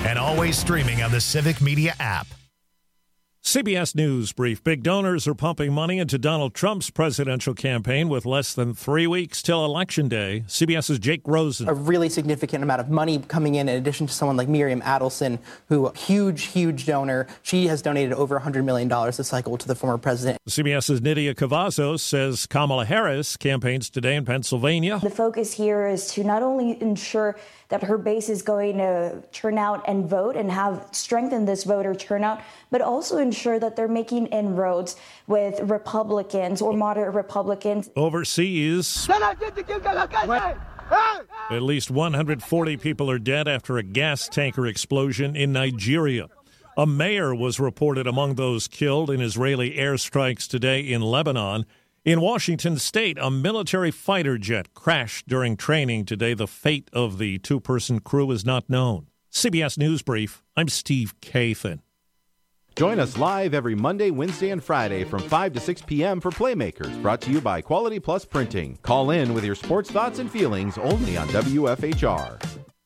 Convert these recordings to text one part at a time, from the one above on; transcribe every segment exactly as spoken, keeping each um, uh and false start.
and always streaming on the Civic Media app. C B S News brief. Big donors are pumping money into Donald Trump's presidential campaign with less than three weeks till Election Day. CBS's Jake Rosen. A really significant amount of money coming in in addition to someone like Miriam Adelson, who huge, huge donor. She has donated over one hundred million dollars this cycle to the former president. CBS's Nydia Cavazos says Kamala Harris campaigns today in Pennsylvania. The focus here is to not only ensure that her base is going to turn out and vote and have strengthened this voter turnout, but also ensure that they're making inroads with Republicans or moderate Republicans. Overseas, at least one hundred forty people are dead after a gas tanker explosion in Nigeria. A mayor was reported among those killed in Israeli airstrikes today in Lebanon. In Washington State, a military fighter jet crashed during training today. The fate of the two-person crew is not known. C B S News Brief, I'm Steve Kathan. Join us live every Monday, Wednesday, and Friday from five to six p.m. for Playmakers, brought to you by Quality Plus Printing. Call in with your sports thoughts and feelings only on W F H R.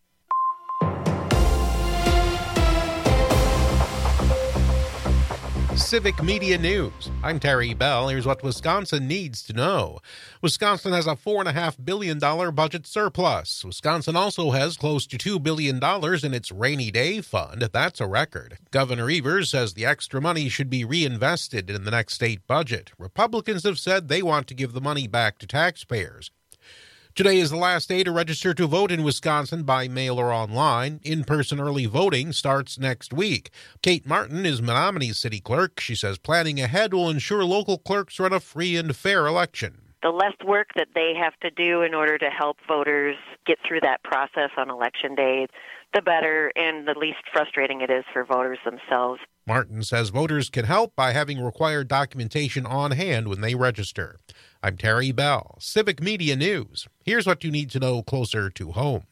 Civic Media News. I'm Terry Bell. Here's what Wisconsin needs to know. Wisconsin has a four point five billion dollars budget surplus. Wisconsin also has close to two billion dollars in its rainy day fund. That's a record. Governor Evers says the extra money should be reinvested in the next state budget. Republicans have said they want to give the money back to taxpayers. Today is the last day to register to vote in Wisconsin by mail or online. In-person early voting starts next week. Kate Martin is Menominee City Clerk. She says planning ahead will ensure local clerks run a free and fair election. The less work that they have to do in order to help voters get through that process on Election Day, the better and the least frustrating it is for voters themselves. Martin says voters can help by having required documentation on hand when they register. I'm Terry Bell, Civic Media News. Here's what you need to know closer to home.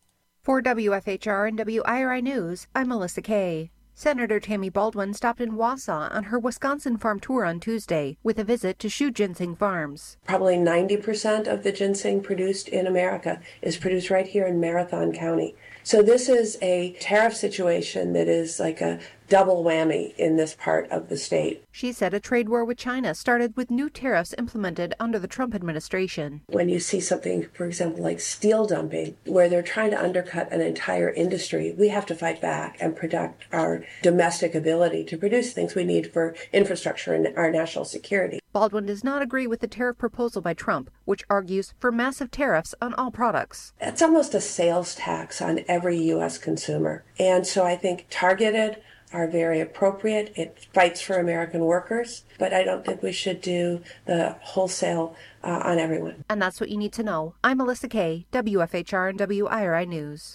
For W F H R and W I R I News, I'm Melissa Kay. Senator Tammy Baldwin stopped in Wausau on her Wisconsin farm tour on Tuesday with a visit to Shoe Ginseng Farms. Probably ninety percent of the ginseng produced in America is produced right here in Marathon County. So this is a tariff situation that is like a double whammy in this part of the state. She said a trade war with China started with new tariffs implemented under the Trump administration. When you see something, for example, like steel dumping, where they're trying to undercut an entire industry, we have to fight back and protect our domestic ability to produce things we need for infrastructure and our national security. Baldwin does not agree with the tariff proposal by Trump, which argues for massive tariffs on all products. It's almost a sales tax on every U S consumer. And so I think targeted are very appropriate. It fights for American workers, but I don't think we should do the wholesale uh, on everyone. And that's what you need to know. I'm Melissa Kay, W F H R and W I R I News.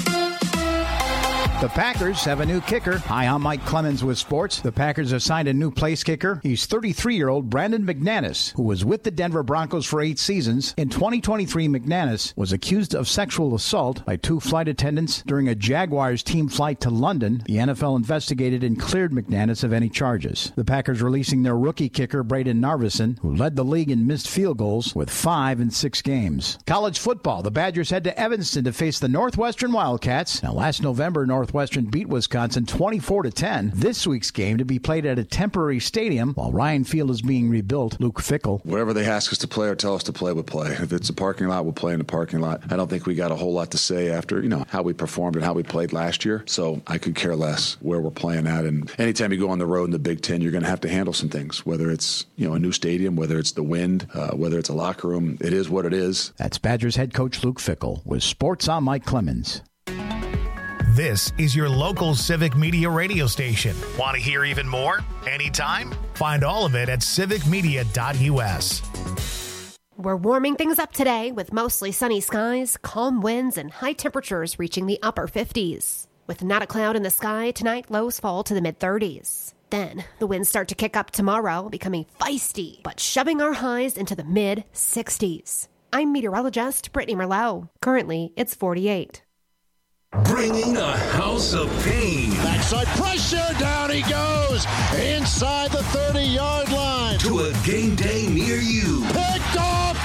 The Packers have a new kicker. Hi, I'm Mike Clemens with sports. The Packers have signed a new place kicker. He's thirty-three-year-old Brandon McManus, who was with the Denver Broncos for eight seasons. In twenty twenty-three, McManus was accused of sexual assault by two flight attendants during a Jaguars team flight to London. The N F L investigated and cleared McManus of any charges. The Packers releasing their rookie kicker, Braden Narveson, who led the league in missed field goals with five in six games. College football. The Badgers head to Evanston to face the Northwestern Wildcats. Now, last November, Northwestern beat Wisconsin twenty-four to ten. This week's game to be played at a temporary stadium while Ryan Field is being rebuilt. Luke Fickell. Wherever they ask us to play or tell us to play, we'll play. If it's a parking lot, we'll play in the parking lot. I don't think we got a whole lot to say after, you know, how we performed and how we played last year. So I could care less where we're playing at. And anytime you go on the road in the Big Ten, you're going to have to handle some things, whether it's, you know, a new stadium, whether it's the wind, uh, whether it's a locker room. It is what it is. That's Badgers head coach Luke Fickell with Sports on Mike Clemens. This is your local Civic Media radio station. Want to hear even more? Anytime? Find all of it at civic media dot u s. We're warming things up today with mostly sunny skies, calm winds, and high temperatures reaching the upper fifties. With not a cloud in the sky, tonight lows fall to the mid-thirties. Then, the winds start to kick up tomorrow, becoming feisty, but shoving our highs into the mid-sixties. I'm meteorologist Brittany Merlot. Currently, it's forty-eight. Bringing a house of pain. Backside pressure, down he goes, inside the thirty-yard line. To a game day near you. Picked off by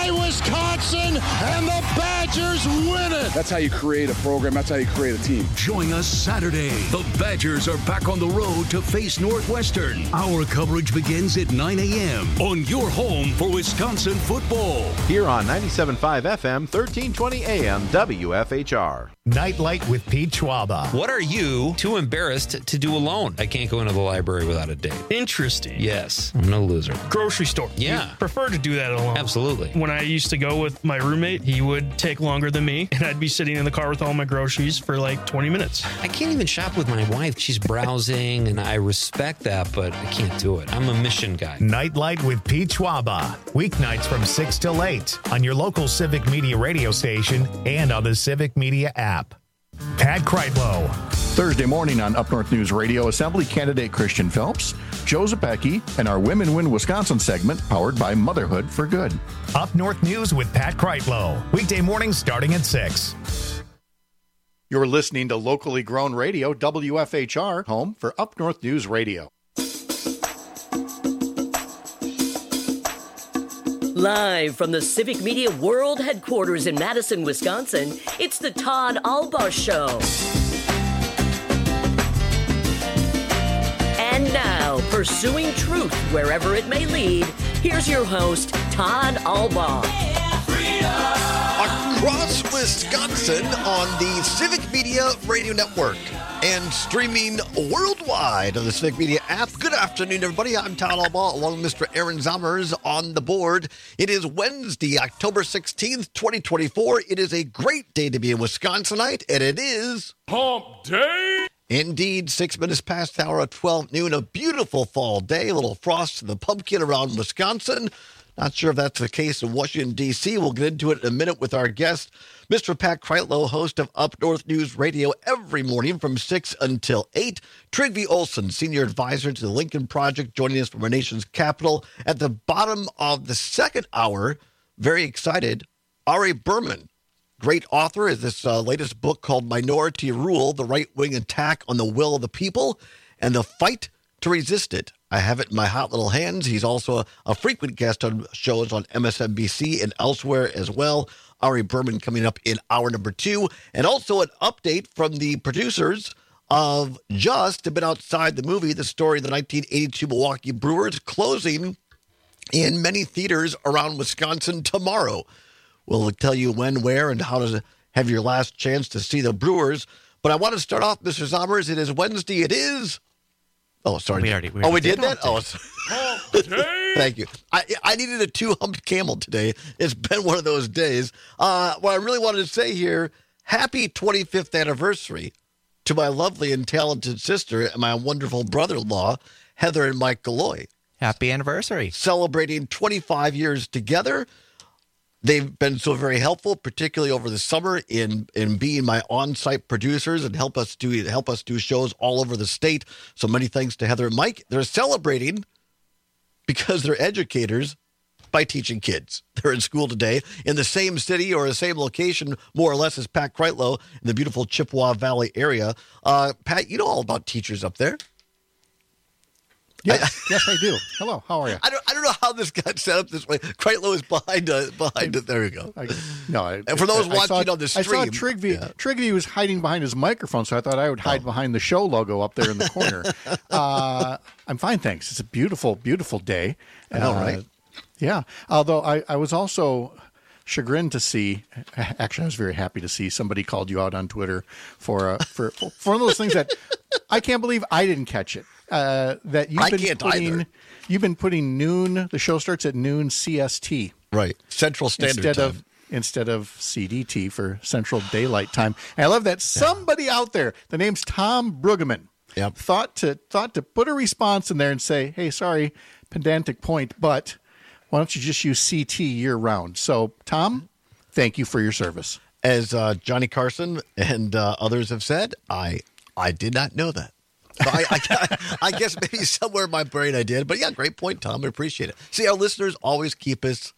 by Wisconsin, and the Badgers win it. That's how you create a program. That's how you create a team. Join us Saturday. The Badgers are back on the road to face Northwestern. Our coverage begins at nine a.m. on your home for Wisconsin football. Here on ninety-seven point five F M, thirteen twenty A M, W F H R. Nightlight with Pete Schwaba. What are you too embarrassed to do alone? I can't go into the library without a date. Interesting. Yes, I'm no loser. Grocery store. Yeah. You prefer to do that alone. Absolutely. When I used to go with my roommate, he would take longer than me, and I'd be sitting in the car with all my groceries for like twenty minutes. I can't even shop with my wife. She's browsing, and I respect that, but I can't do it. I'm a mission guy. Nightlight with Pete Schwaba. Weeknights from six till eight on your local Civic Media radio station and on the Civic Media app. Pat Kreitlow. Thursday morning on Up North News Radio, Assembly candidate Christian Phelps, Joe Zepecki, and our Women Win Wisconsin segment powered by Motherhood for Good. Up North News with Pat Kreitlow. Weekday mornings starting at six. You're listening to locally grown radio, W F H R, home for Up North News Radio. Live from the Civic Media World Headquarters in Madison, Wisconsin, it's the Todd Albaugh Show. And now, pursuing truth wherever it may lead, here's your host, Todd Albaugh. Across Wisconsin on the Civic Media Radio Network and streaming worldwide on the Civic Media app. Good afternoon, everybody. I'm Todd Albaugh, along with Mister Aaron Zommers on the board. It is Wednesday, October sixteenth, twenty twenty-four. It is a great day to be a Wisconsinite, and it is Hump Day. Indeed, six minutes past the hour of twelve noon. A beautiful fall day. A little frost in the pumpkin around Wisconsin. Not sure if that's the case in Washington, D C We'll get into it in a minute with our guest, Mister Pat Kreitlow, host of Up North News Radio every morning from six until eight. Trygve Olsen, senior advisor to the Lincoln Project, joining us from our nation's capital. At the bottom of the second hour, very excited, Ari Berman, great author, is this uh, latest book called Minority Rule, The Right-Wing Attack on the Will of the People and the Fight to Resist It. I have it in my hot little hands. He's also a, a frequent guest on shows on M S N B C and elsewhere as well. Ari Berman coming up in hour number two. And also an update from the producers of Just, have been outside the movie, the story of the nineteen eighty-two Milwaukee Brewers, closing in many theaters around Wisconsin tomorrow. We'll tell you when, where, and how to have your last chance to see the Brewers. But I want to start off, Mister Zommers. It is Wednesday. It is... Oh, sorry. We already, we oh, we already did, did that? Oh, thank you. I I needed a two-humped camel today. It's been one of those days. Uh, what I really wanted to say here, happy twenty-fifth anniversary to my lovely and talented sister and my wonderful brother-in-law, Heather and Mike Galloy. Happy anniversary. Celebrating twenty-five years together. They've been so very helpful, particularly over the summer, in in being my on-site producers and help us do help us do shows all over the state. So many thanks to Heather and Mike. They're celebrating because they're educators by teaching kids. They're in school today in the same city or the same location, more or less, as Pat Kreitlow in the beautiful Chippewa Valley area. Uh, Pat, you know all about teachers up there. Yes, yes, I do. Hello, how are you? I don't, I don't know how this got set up this way. Kreitlow is behind, uh, behind it. There you go. I, no, I, and for those I watching saw, on the stream, I saw Trygve. Yeah. Trygve was hiding behind his microphone, so I thought I would hide oh. behind the show logo up there in the corner. uh, I'm fine, thanks. It's a beautiful, beautiful day. I know, uh, right? Yeah. Although I, I was also chagrined to see. Actually, I was very happy to see somebody called you out on Twitter for uh, for for one of those things that I can't believe I didn't catch it. Uh, that you've I been can't putting, either. You've been putting noon. The show starts at noon C S T, right? Central Standard instead Time. of instead of C D T for Central Daylight Time. And I love that somebody yeah. out there, the name's Tom Brueggemann, yep. thought to thought to put a response in there and say, "Hey, sorry, pedantic point, but why don't you just use C T year round?" So, Tom, thank you for your service. As uh, Johnny Carson and uh, others have said, I I did not know that. So I, I, I guess maybe somewhere in my brain I did. But yeah, great point, Tom. I appreciate it. See, our listeners always keep us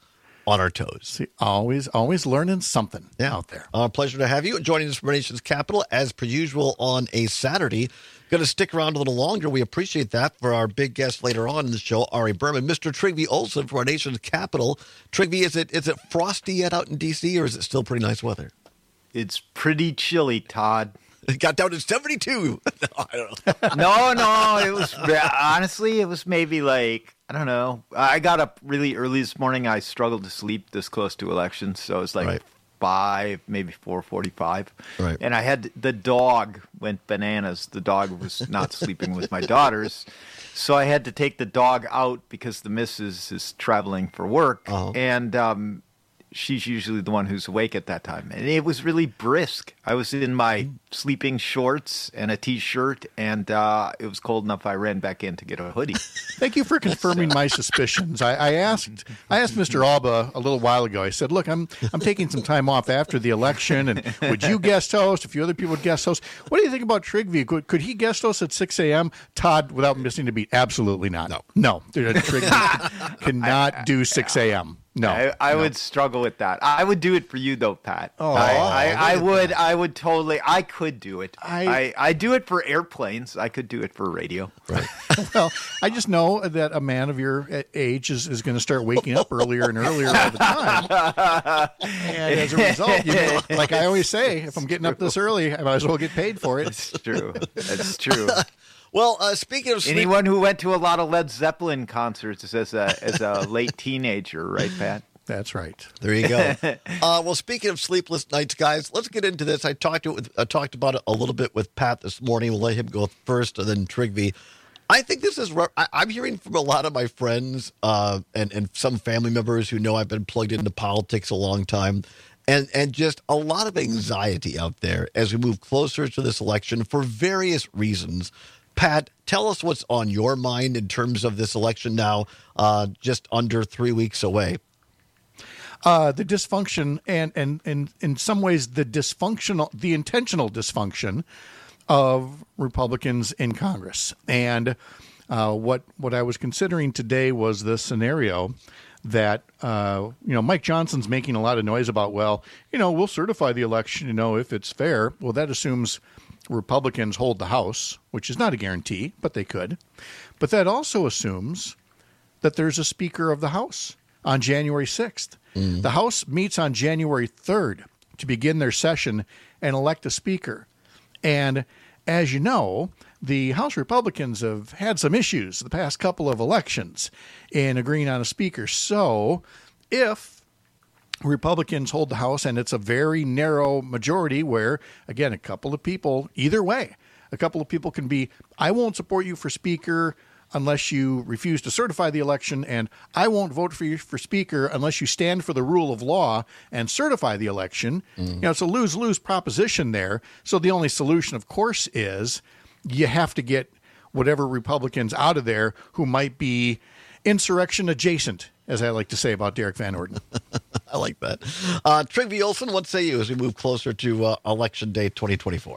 on our toes. See, always, always learning something yeah. out there. Our pleasure to have you joining us from our nation's capital as per usual on a Saturday. Going to stick around a little longer. We appreciate that for our big guest later on in the show, Ari Berman, Mister Trygve Olsen from our nation's capital. Trygve, is it is it frosty yet out in D C, or is it still pretty nice weather? It's pretty chilly, Todd. It got down to seventy-two. No, I don't know. no, no, it was honestly, it was maybe like, I don't know. I got up really early this morning. I struggled to sleep this close to elections, so it was like right. five, maybe four forty-five. Right. And I had the dog went bananas. The dog was not sleeping with my daughters, so I had to take the dog out because the missus is traveling for work, uh-huh. and um, she's usually the one who's awake at that time. And it was really brisk. I was in my sleeping shorts and a T-shirt, and uh, it was cold enough I ran back in to get a hoodie. Thank you for confirming my suspicions. I, I asked I asked Mister Alba a little while ago. I said, look, I'm I'm taking some time off after the election, and would you guest host? A few other people would guest host. What do you think about Trygve? Could, could he guest host at six a.m.? Todd, without missing a beat, absolutely not. No. No. Trygve cannot do six a.m. No, I, I no. would struggle with that. I would do it for you, though, Pat. Oh, I, I, I would. That. I would totally. I could do it. I, I, I do it for airplanes. I could do it for radio. Right. Well, I just know that a man of your age is, is going to start waking up earlier and earlier all the time. And as a result, you know, like I always say, if I'm getting up this early, I might as well get paid for it. It's true. That's true. Well, uh, speaking of sleep- anyone who went to a lot of Led Zeppelin concerts as a as a late teenager, right, Pat? That's right. There you go. uh, well, speaking of sleepless nights, guys, let's get into this. I talked to it with, I talked about it a little bit with Pat this morning. We'll let him go first, and then Trygve. I think this is. I, I'm hearing from a lot of my friends uh, and and some family members who know I've been plugged into politics a long time. And and just a lot of anxiety out there as we move closer to this election for various reasons. Pat, tell us what's on your mind in terms of this election now, uh, just under three weeks away. Uh, the dysfunction and, and, and in some ways the dysfunctional, the intentional dysfunction of Republicans in Congress. And uh, what what I was considering today was the scenario that, uh, you know, Mike Johnson's making a lot of noise about, well, you know, we'll certify the election, you know, if it's fair. Well, that assumes Republicans hold the House, which is not a guarantee, but they could. But that also assumes that there's a Speaker of the House on January sixth. Mm. The House meets on January third to begin their session and elect a Speaker. And as you know, the House Republicans have had some issues the past couple of elections in agreeing on a Speaker. So if Republicans hold the House, and it's a very narrow majority where, again, a couple of people, either way, a couple of people can be, I won't support you for Speaker unless you refuse to certify the election, and I won't vote for you for Speaker unless you stand for the rule of law and certify the election. Mm. You know, it's a lose-lose proposition there. So the only solution, of course, is you have to get whatever Republicans out of there who might be insurrection adjacent, as I like to say about Derek Van Orden. I like that. Uh, Trygve Olsen, what say you as we move closer to uh, Election Day twenty twenty-four?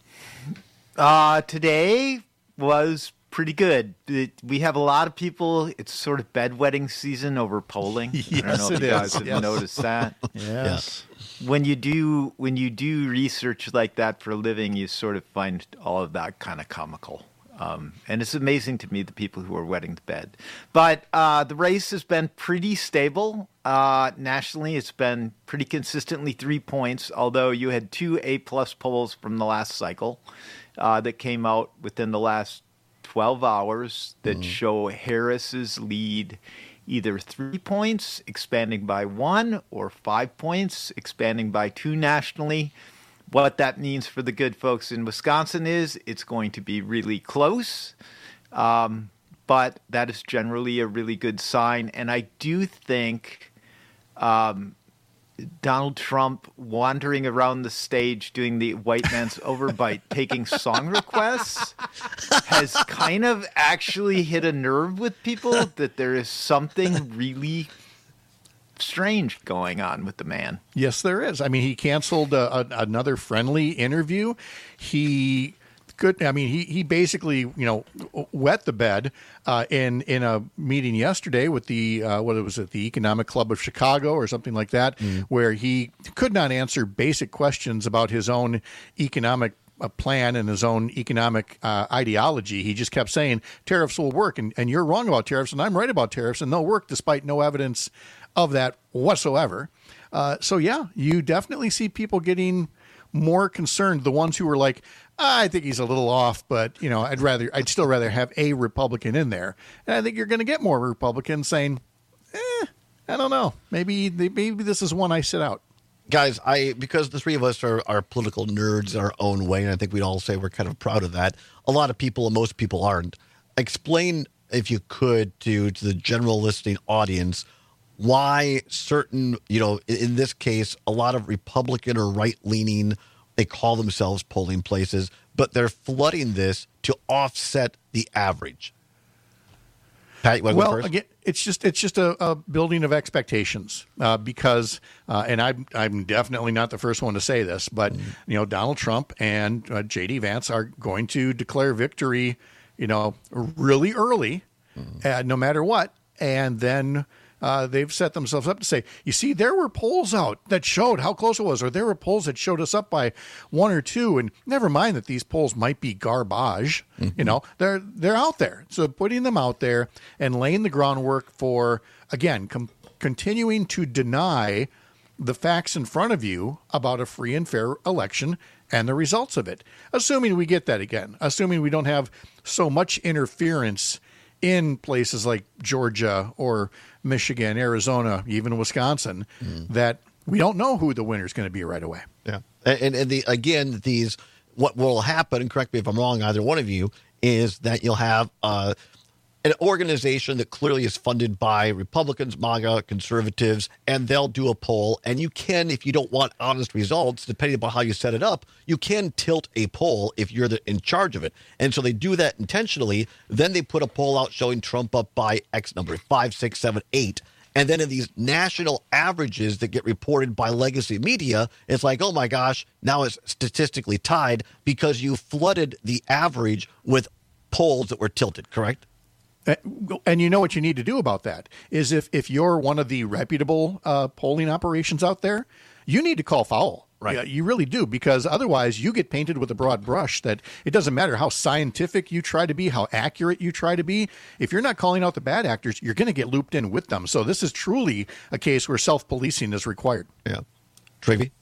Uh, today was pretty good. It, we have a lot of people. It's sort of bedwetting season over polling. Yes, I don't know if it you guys is. have Yes. noticed that. Yes. When you do when you do research like that for a living, you sort of find all of that kind of comical. Um, and it's amazing to me the people who are wetting the bed. But uh, the race has been pretty stable. Uh, nationally, it's been pretty consistently three points, although you had two A-plus polls from the last cycle uh, that came out within the last twelve hours that mm. show Harris's lead either three points, expanding by one, or five points, expanding by two nationally. What that means for the good folks in Wisconsin is it's going to be really close, um, but that is generally a really good sign. And I do think um, Donald Trump wandering around the stage doing the white man's overbite, taking song requests, has kind of actually hit a nerve with people that there is something really strange going on with the man. Yes, there is. I mean, he canceled a, a, another friendly interview. He good. I mean, he he basically, you know, wet the bed uh, in in a meeting yesterday with the uh, what was it, the Economic Club of Chicago or something like that, mm. where he could not answer basic questions about his own economic a plan and his own economic uh, ideology. He just kept saying tariffs will work, and, and you're wrong about tariffs, and I'm right about tariffs, and they'll work despite no evidence of that whatsoever. Uh, so, yeah, you definitely see people getting more concerned. The ones who were like, I think he's a little off, but, you know, I'd rather, I'd still rather have a Republican in there. And I think you're going to get more Republicans saying, eh, I don't know. Maybe, maybe this is one I sit out. Guys, I because the three of us are, are political nerds in our own way, and I think we'd all say we're kind of proud of that. A lot of people, and most people aren't. Explain, if you could, to, to the general listening audience, why certain, you know, in, in this case, a lot of Republican or right-leaning, they call themselves polling places, but they're flooding this to offset the average. Pat, you want to well, go first? Again, it's just it's just a, a building of expectations uh, because, uh, and I'm I'm definitely not the first one to say this, but mm. you know, Donald Trump and uh, J D Vance are going to declare victory, you know, really early, mm. uh, no matter what, and then. Uh, they've set themselves up to say, you see, there were polls out that showed how close it was, or there were polls that showed us up by one or two, and never mind that these polls might be garbage. Mm-hmm. You know, they're they're out there. So putting them out there and laying the groundwork for, again, com- continuing to deny the facts in front of you about a free and fair election and the results of it. Assuming we get that again, assuming we don't have so much interference in places like Georgia or Michigan, Arizona, even Wisconsin, mm. that we don't know who the winner is going to be right away. Yeah. And, and the, again, these, what will happen, and correct me if I'm wrong, either one of you, is that you'll have uh, an organization that clearly is funded by Republicans, MAGA, conservatives, and they'll do a poll. And you can, if you don't want honest results, depending upon how you set it up, you can tilt a poll if you're the, in charge of it. And so they do that intentionally. Then they put a poll out showing Trump up by X number, five, six, seven, eight. And then in these national averages that get reported by legacy media, it's like, oh my gosh, now it's statistically tied because you flooded the average with polls that were tilted, correct? And you know what you need to do about that is if, if you're one of the reputable uh, polling operations out there, you need to call foul. Right. Yeah, you really do, because otherwise you get painted with a broad brush that it doesn't matter how scientific you try to be, how accurate you try to be. If you're not calling out the bad actors, you're going to get looped in with them. So this is truly a case where self-policing is required. Yeah. Travy?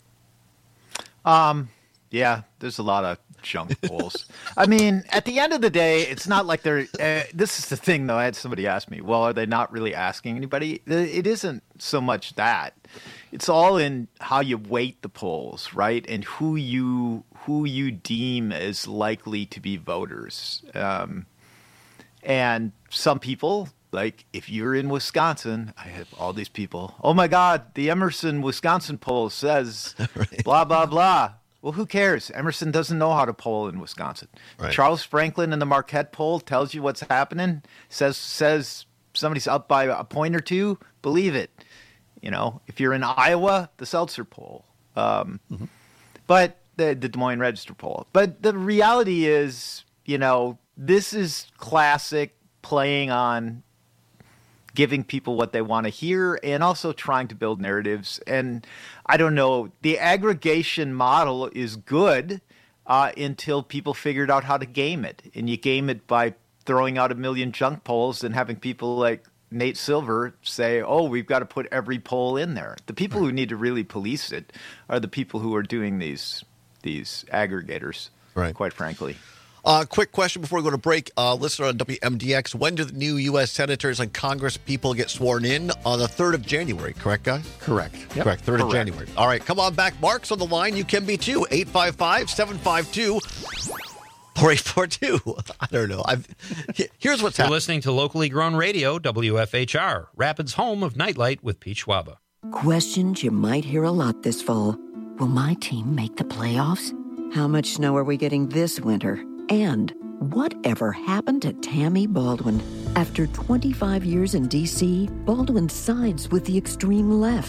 Um, yeah, there's a lot of junk polls. I mean, at the end of the day, it's not like they're uh, this is the thing, though. I had somebody ask me, well, are they not really asking anybody? It isn't so much that. It's all in how you weight the polls, right? And who you who you deem as likely to be voters. Um, and some people, like if you're in Wisconsin, I have all these people, oh my God, the Emerson, Wisconsin poll says right. blah, blah, blah. Well, who cares? Emerson doesn't know how to poll in Wisconsin. Right. Charles Franklin in the Marquette poll tells you what's happening, says says somebody's up by a point or two, believe it. You know, if you're in Iowa, the Seltzer poll, um, mm-hmm. but the, the Des Moines Register poll. But the reality is, you know, this is classic playing on giving people what they want to hear and also trying to build narratives. And I don't know, the aggregation model is good uh, until people figured out how to game it. And you game it by throwing out a million junk polls and having people like Nate Silver say, oh, we've got to put every poll in there. The people right. who need to really police it are the people who are doing these these aggregators, right. quite frankly. Uh, quick question before we go to break. Uh, listener on W M D X, when do the new U S senators and Congress people get sworn in? On the third of January, correct, guys? Correct. Yep. Correct, third correct. of January. All right, come on back. Mark's on the line. You can be too. eight five five, seven five two, four eight four two. I don't know. I've, here's what's happening. You're listening to locally grown radio, W F H R, Rapids' home of Nightlight with Pete Schwaba. Questions you might hear a lot this fall. Will my team make the playoffs? How much snow are we getting this winter? And whatever happened to Tammy Baldwin? After twenty-five years in D C, Baldwin sides with the extreme left.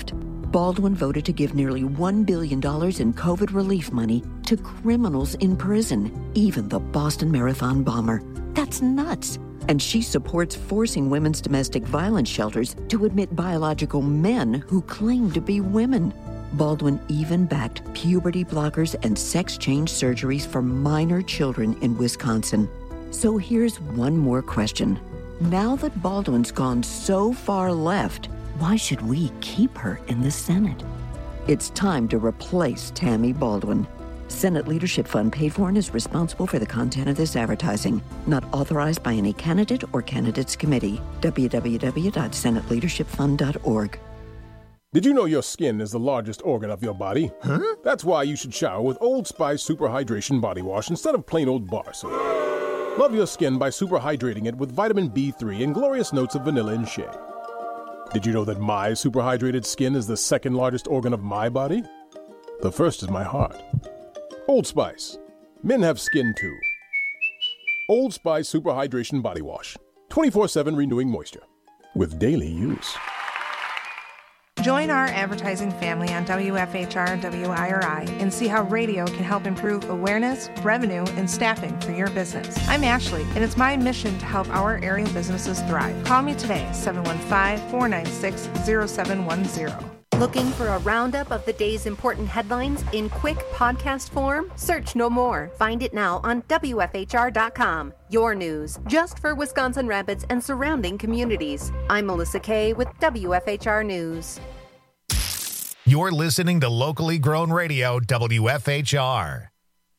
Baldwin voted to give nearly one billion dollars in COVID relief money to criminals in prison, even the Boston Marathon bomber. That's nuts. And she supports forcing women's domestic violence shelters to admit biological men who claim to be women. Baldwin even backed puberty blockers and sex change surgeries for minor children in Wisconsin. So here's one more question. Now that Baldwin's gone so far left, why should we keep her in the Senate? It's time to replace Tammy Baldwin. Senate Leadership Fund paid for and is responsible for the content of this advertising. Not authorized by any candidate or candidates committee. w w w dot senate leadership fund dot org. Did you know your skin is the largest organ of your body? Huh? That's why you should shower with Old Spice Super Hydration Body Wash instead of plain old bar soap. Love your skin by super hydrating it with vitamin B three and glorious notes of vanilla and shea. Did you know that my super hydrated skin is the second largest organ of my body? The first is my heart. Old Spice. Men have skin too. Old Spice Super Hydration Body Wash. twenty-four seven renewing moisture. With daily use. Join our advertising family on W F H R and W I R I and see how radio can help improve awareness, revenue, and staffing for your business. I'm Ashley, and it's my mission to help our area businesses thrive. Call me today, seven one five, four nine six, zero seven one zero. Looking for a roundup of the day's important headlines in quick podcast form? Search no more. Find it now on W F H R dot com. Your news, just for Wisconsin Rapids and surrounding communities. I'm Melissa Kay with W F H R News. You're listening to locally grown radio, W F H R.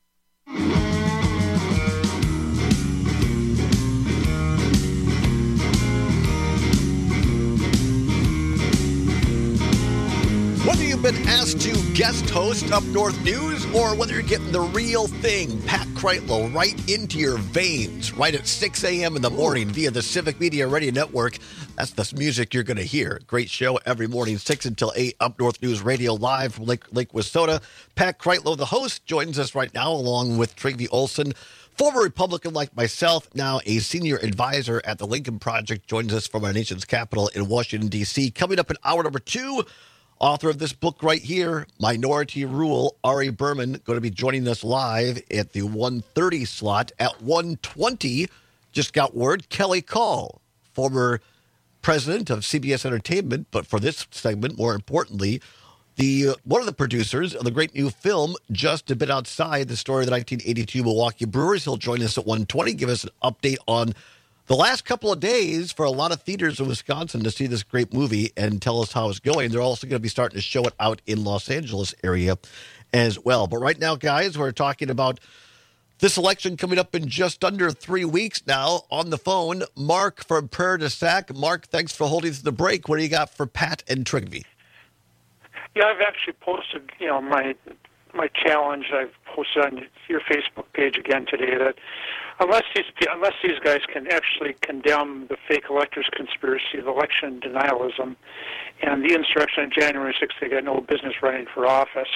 Whether you've been asked to guest host Up North News or whether you're getting the real thing, Pat Kreitlow, right into your veins, right at six a.m. in the morning via the Civic Media Radio Network. That's the music you're going to hear. Great show every morning, six until eight, Up North News Radio live from Lake, Lake Wissota. Pat Kreitlow, the host, joins us right now along with Trygve Olsen. Former Republican like myself, now a senior advisor at the Lincoln Project, joins us from our nation's capital in Washington, D C. Coming up in hour number two, author of this book right here, Minority Rule, Ari Berman, going to be joining us live at the one thirty slot. At one twenty, just got word, Kelly Call, former president of C B S Entertainment, but for this segment, more importantly, the uh, one of the producers of the great new film, Just a Bit Outside, the story of the nineteen eighty-two Milwaukee Brewers. He'll join us at one twenty, give us an update on the last couple of days for a lot of theaters in Wisconsin to see this great movie and tell us how it's going. They're also going to be starting to show it out in Los Angeles area as well. But right now, guys, we're talking about this election coming up in just under three weeks now. On the phone, Mark from Prairie du Sac. Mark, thanks for holding the break. What do you got for Pat and Trygve? Yeah, I've actually posted, you know, my my challenge. I've posted on your Facebook page again today that unless these unless these guys can actually condemn the fake electors conspiracy, the election denialism, and the insurrection on January sixth, they got no business running for office.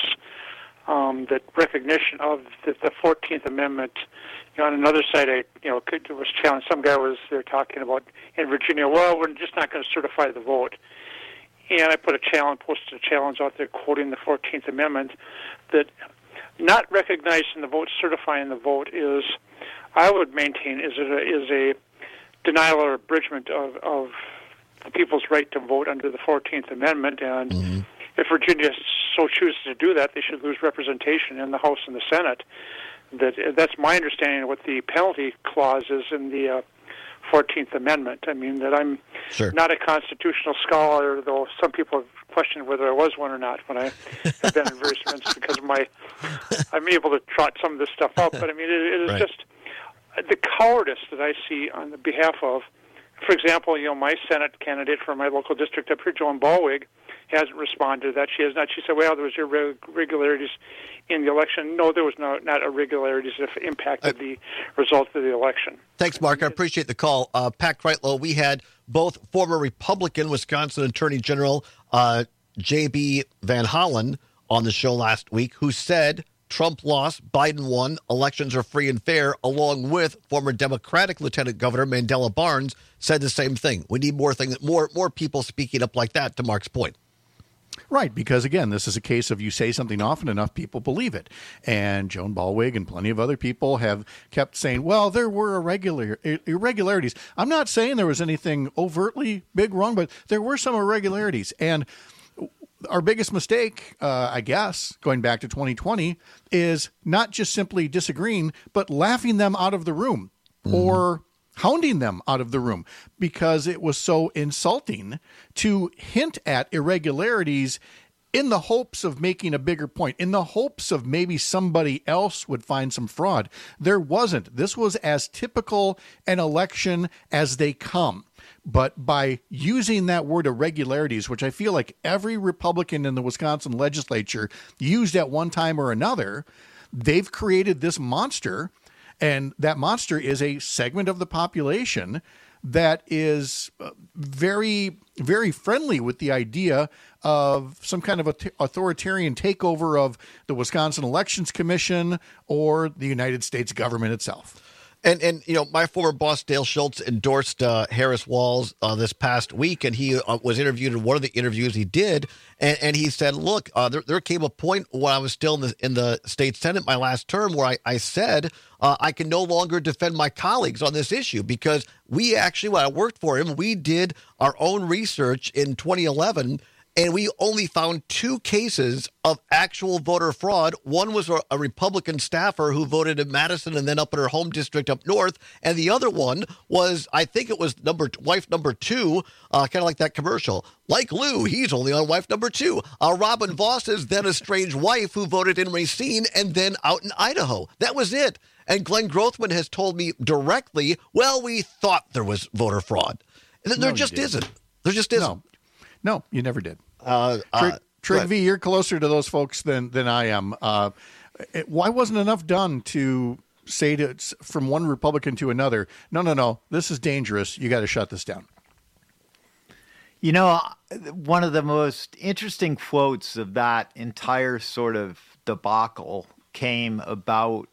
Um, that recognition of the, the fourteenth Amendment. You know, on another side, I you know could, was challenged. Some guy was there talking about in Virginia. Well, we're just not going to certify the vote. And I put a challenge, posted a challenge out there, quoting the fourteenth Amendment, that not recognizing the vote, certifying the vote is, I would maintain, is a, is a denial or abridgment of, of the people's right to vote under the fourteenth Amendment. And mm-hmm. if Virginia so chooses to do that, they should lose representation in the House and the Senate. That that's my understanding of what the penalty clause is in the uh, fourteenth Amendment. I mean, that I'm sure. not a constitutional scholar, though some people have questioned whether I was one or not when I have been in various events because of my, I'm able to trot some of this stuff out. But I mean, it, it is right. just the cowardice that I see on the behalf of, for example, you know, my Senate candidate for my local district up here, Joan Ballwig, hasn't responded to that. She has not. She said, well, there was irregularities in the election. No, there was no, not irregularities that impacted uh, the result of the election. Thanks, Mark. I appreciate the call. Uh, Pat Kreitlow, we had both former Republican Wisconsin Attorney General uh, J B Van Hollen on the show last week, who said Trump lost, Biden won, elections are free and fair, along with former Democratic Lieutenant Governor Mandela Barnes said the same thing. We need more thing, more more people speaking up like that, to Mark's point. Right, because again, this is a case of you say something often enough, people believe it. And Joan Ballwig and plenty of other people have kept saying, well, there were irregular irregularities. I'm not saying there was anything overtly big wrong, but there were some irregularities. And our biggest mistake, uh, I guess, going back to twenty twenty, is not just simply disagreeing, but laughing them out of the room mm. or hounding them out of the room because it was so insulting to hint at irregularities in the hopes of making a bigger point, in the hopes of maybe somebody else would find some fraud. There wasn't. This was as typical an election as they come. But by using that word irregularities, which I feel like every Republican in the Wisconsin legislature used at one time or another, they've created this monster. And that monster is a segment of the population that is very, very friendly with the idea of some kind of a t- authoritarian takeover of the Wisconsin Elections Commission or the United States government itself. And, and you know, my former boss, Dale Schultz, endorsed uh, Harris Walz uh, this past week, and he uh, was interviewed in one of the interviews he did, and, and he said, look, uh, there, there came a point when I was still in the, in the state Senate my last term where I, I said uh, I can no longer defend my colleagues on this issue because we actually, when I worked for him, we did our own research in twenty eleven, and we only found two cases of actual voter fraud. One was a Republican staffer who voted in Madison and then up in her home district up north. And the other one was, I think it was number wife number two, uh, kind of like that commercial. Like Lou, he's only on wife number two. Uh, Robin Voss's then estranged wife who voted in Racine and then out in Idaho. That was it. And Glenn Grothman has told me directly, well, we thought there was voter fraud. There No, just you isn't. There just isn't. No. No, you never did. Uh, Trig, uh, Trig V, you're closer to those folks than than I am. Uh, it, why wasn't enough done to say to from one Republican to another, no, no, no, this is dangerous. You got to shut this down. You know, one of the most interesting quotes of that entire sort of debacle came about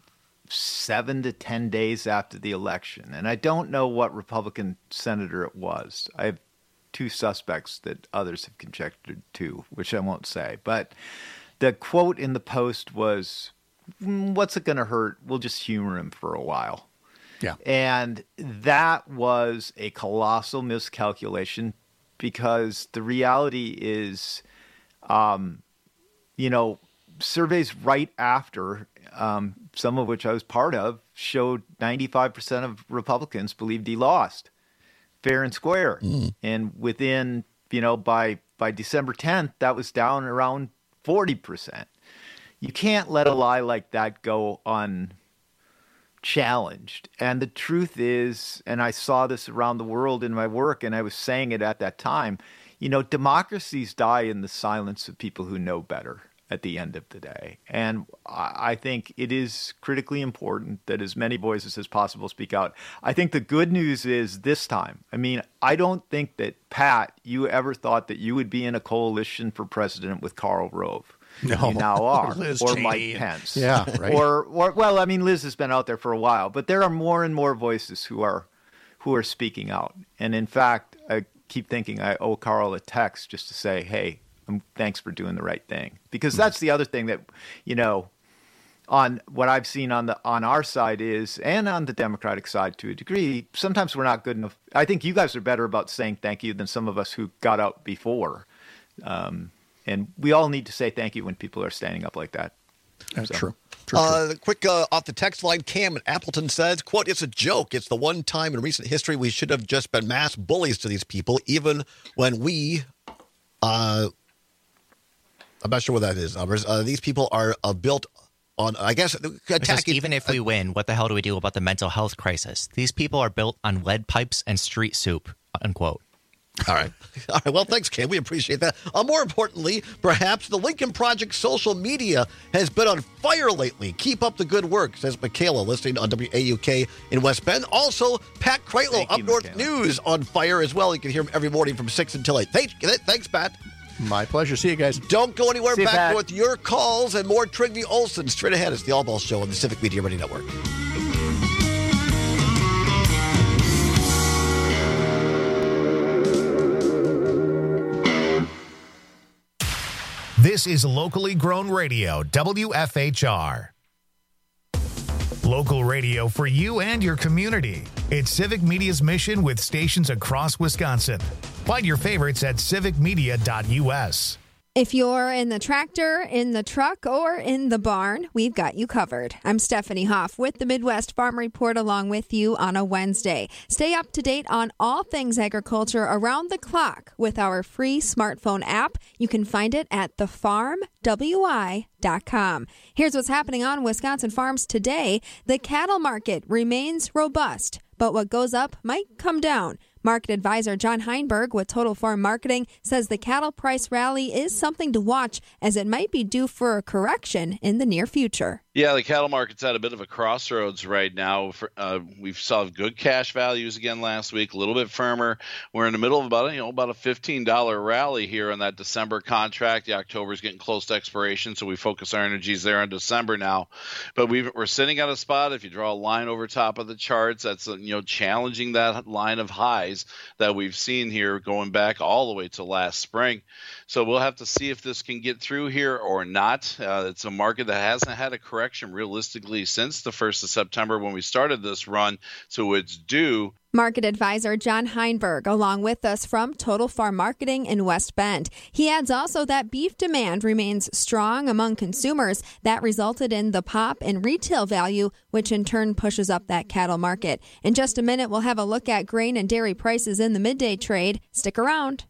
seven to ten days after the election. And I don't know what Republican senator it was. I have two suspects that others have conjectured too, which I won't say. But the quote in the Post was, what's it going to hurt? We'll just humor him for a while. Yeah. And that was a colossal miscalculation because the reality is, um, you know, surveys right after, um, some of which I was part of, showed ninety-five percent of Republicans believed he lost. Fair and square. Mm. And within, you know, by by December tenth, that was down around forty percent. You can't let a lie like that go unchallenged. And the truth is, and I saw this around the world in my work, and I was saying it at that time, you know, democracies die in the silence of people who know better at the end of the day. And I think it is critically important that as many voices as possible speak out. I think the good news is this time, I mean, I don't think that, Pat, you ever thought that you would be in a coalition for president with Karl Rove. No. You now are. Liz or Cheney. Mike Pence. Yeah, right. Or, or, well, I mean, Liz has been out there for a while, but there are more and more voices who are who are speaking out. And in fact, I keep thinking I owe Karl a text just to say, hey, thanks for doing the right thing. Because that's the other thing that, you know, on what I've seen on the on our side is, and on the Democratic side to a degree, sometimes we're not good enough. I think you guys are better about saying thank you than some of us who got out before. Um, and we all need to say thank you when people are standing up like that. That's So. true. True, Uh, true. quick uh, off the text line, Cam in Appleton says, quote, it's a joke. It's the one time in recent history we should have just been mass bullies to these people, even when we, uh, I'm not sure what that is, numbers. Uh, these people are uh, built on, I guess, Because attacking. even if we win, what the hell do we do about the mental health crisis? These people are built on lead pipes and street soup, unquote. All right. All right. Well, thanks, Cam. We appreciate that. Uh, more importantly, perhaps the Lincoln Project social media has been on fire lately. Keep up the good work, says Michaela, listening on W A U K in West Bend. Also, Pat Kreitlow, Thank Up you, North Michaela. News, on fire as well. You can hear him every morning from six until eight. Thanks, thanks Pat. My pleasure. See you guys. Don't go anywhere. See you, Back Pat. with your calls and more Trigby Olson straight ahead. It's the All Ball Show on the Civic Media Radio Network. This is locally grown radio, W F H R. Local radio for you and your community. It's Civic Media's mission with stations across Wisconsin. Find your favorites at civic media dot U S. If you're in the tractor, in the truck, or in the barn, we've got you covered. I'm Stephanie Hoff with the Midwest Farm Report along with you on a Wednesday. Stay up to date on all things agriculture around the clock with our free smartphone app. You can find it at the farm w i dot com. Here's what's happening on Wisconsin farms today. The cattle market remains robust, but what goes up might come down. Market advisor John Heinberg with Total Farm Marketing says the cattle price rally is something to watch as it might be due for a correction in the near future. Yeah, the cattle market's at a bit of a crossroads right now. Uh, we've saw good cash values again last week, a little bit firmer. We're in the middle of about, you know, about a fifteen dollars rally here on that December contract. The October is getting close to expiration, so we focus our energies there on December now. But we've, we're sitting at a spot, if you draw a line over top of the charts, that's, you know, challenging that line of highs that we've seen here going back all the way to last spring. So we'll have to see if this can get through here or not. Uh, it's a market that hasn't had a correction realistically since the first of September when we started this run, so it's due. Market advisor John Heinberg along with us from Total Farm Marketing in West Bend. He adds also that beef demand remains strong among consumers. That resulted in the pop in retail value, which in turn pushes up that cattle market. In just a minute, we'll have a look at grain and dairy prices in the midday trade. Stick around.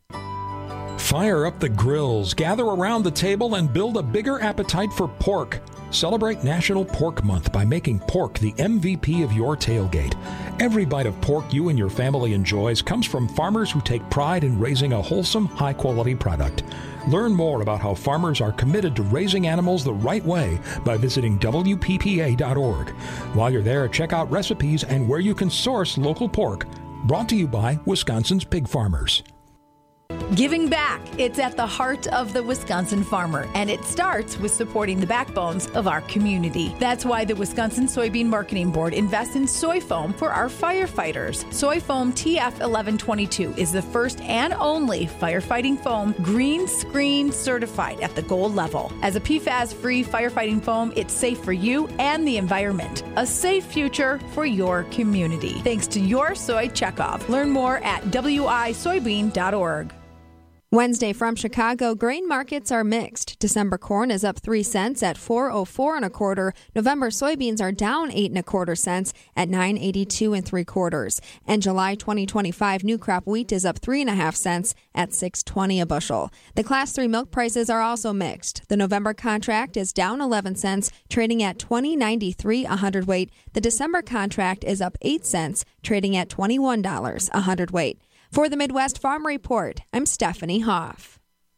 Fire up the grills, gather around the table, and build a bigger appetite for pork. Celebrate National Pork Month by making pork the M V P of your tailgate. Every bite of pork you and your family enjoys comes from farmers who take pride in raising a wholesome, high-quality product. Learn more about how farmers are committed to raising animals the right way by visiting W P P A dot org. While you're there, check out recipes and where you can source local pork. Brought to you by Wisconsin's Pig Farmers. Giving back. It's at the heart of the Wisconsin farmer, and it starts with supporting the backbones of our community. That's why the Wisconsin Soybean Marketing Board invests in soy foam for our firefighters. Soy foam T F eleven twenty-two is the first and only firefighting foam green screen certified at the gold level. As a P FAS-free firefighting foam, it's safe for you and the environment. A safe future for your community. Thanks to your soy checkoff. Learn more at w i soybean dot org. Wednesday from Chicago, grain markets are mixed. December corn is up three cents at four oh four and a quarter. November soybeans are down eight and a quarter cents at nine eighty-two and three quarters. And July twenty twenty-five new crop wheat is up three and a half cents at six twenty a bushel. The class three milk prices are also mixed. The November contract is down eleven cents, trading at twenty ninety-three a hundredweight. The December contract is up eight cents, trading at twenty-one dollars a hundredweight. For the Midwest Farm Report, I'm Stephanie Hoff.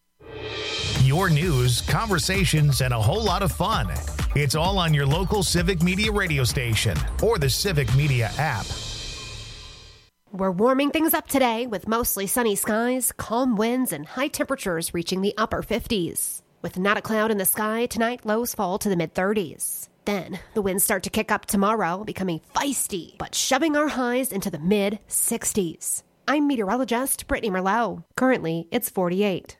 Your news, conversations, and a whole lot of fun. It's all on your local Civic Media radio station or the Civic Media app. We're warming things up today with mostly sunny skies, calm winds, and high temperatures reaching the upper fifties. With not a cloud in the sky, tonight lows fall to the mid-thirties. Then, the winds start to kick up tomorrow, becoming feisty, but shoving our highs into the mid-sixties. I'm meteorologist Brittany Merlot. Currently, it's forty-eight.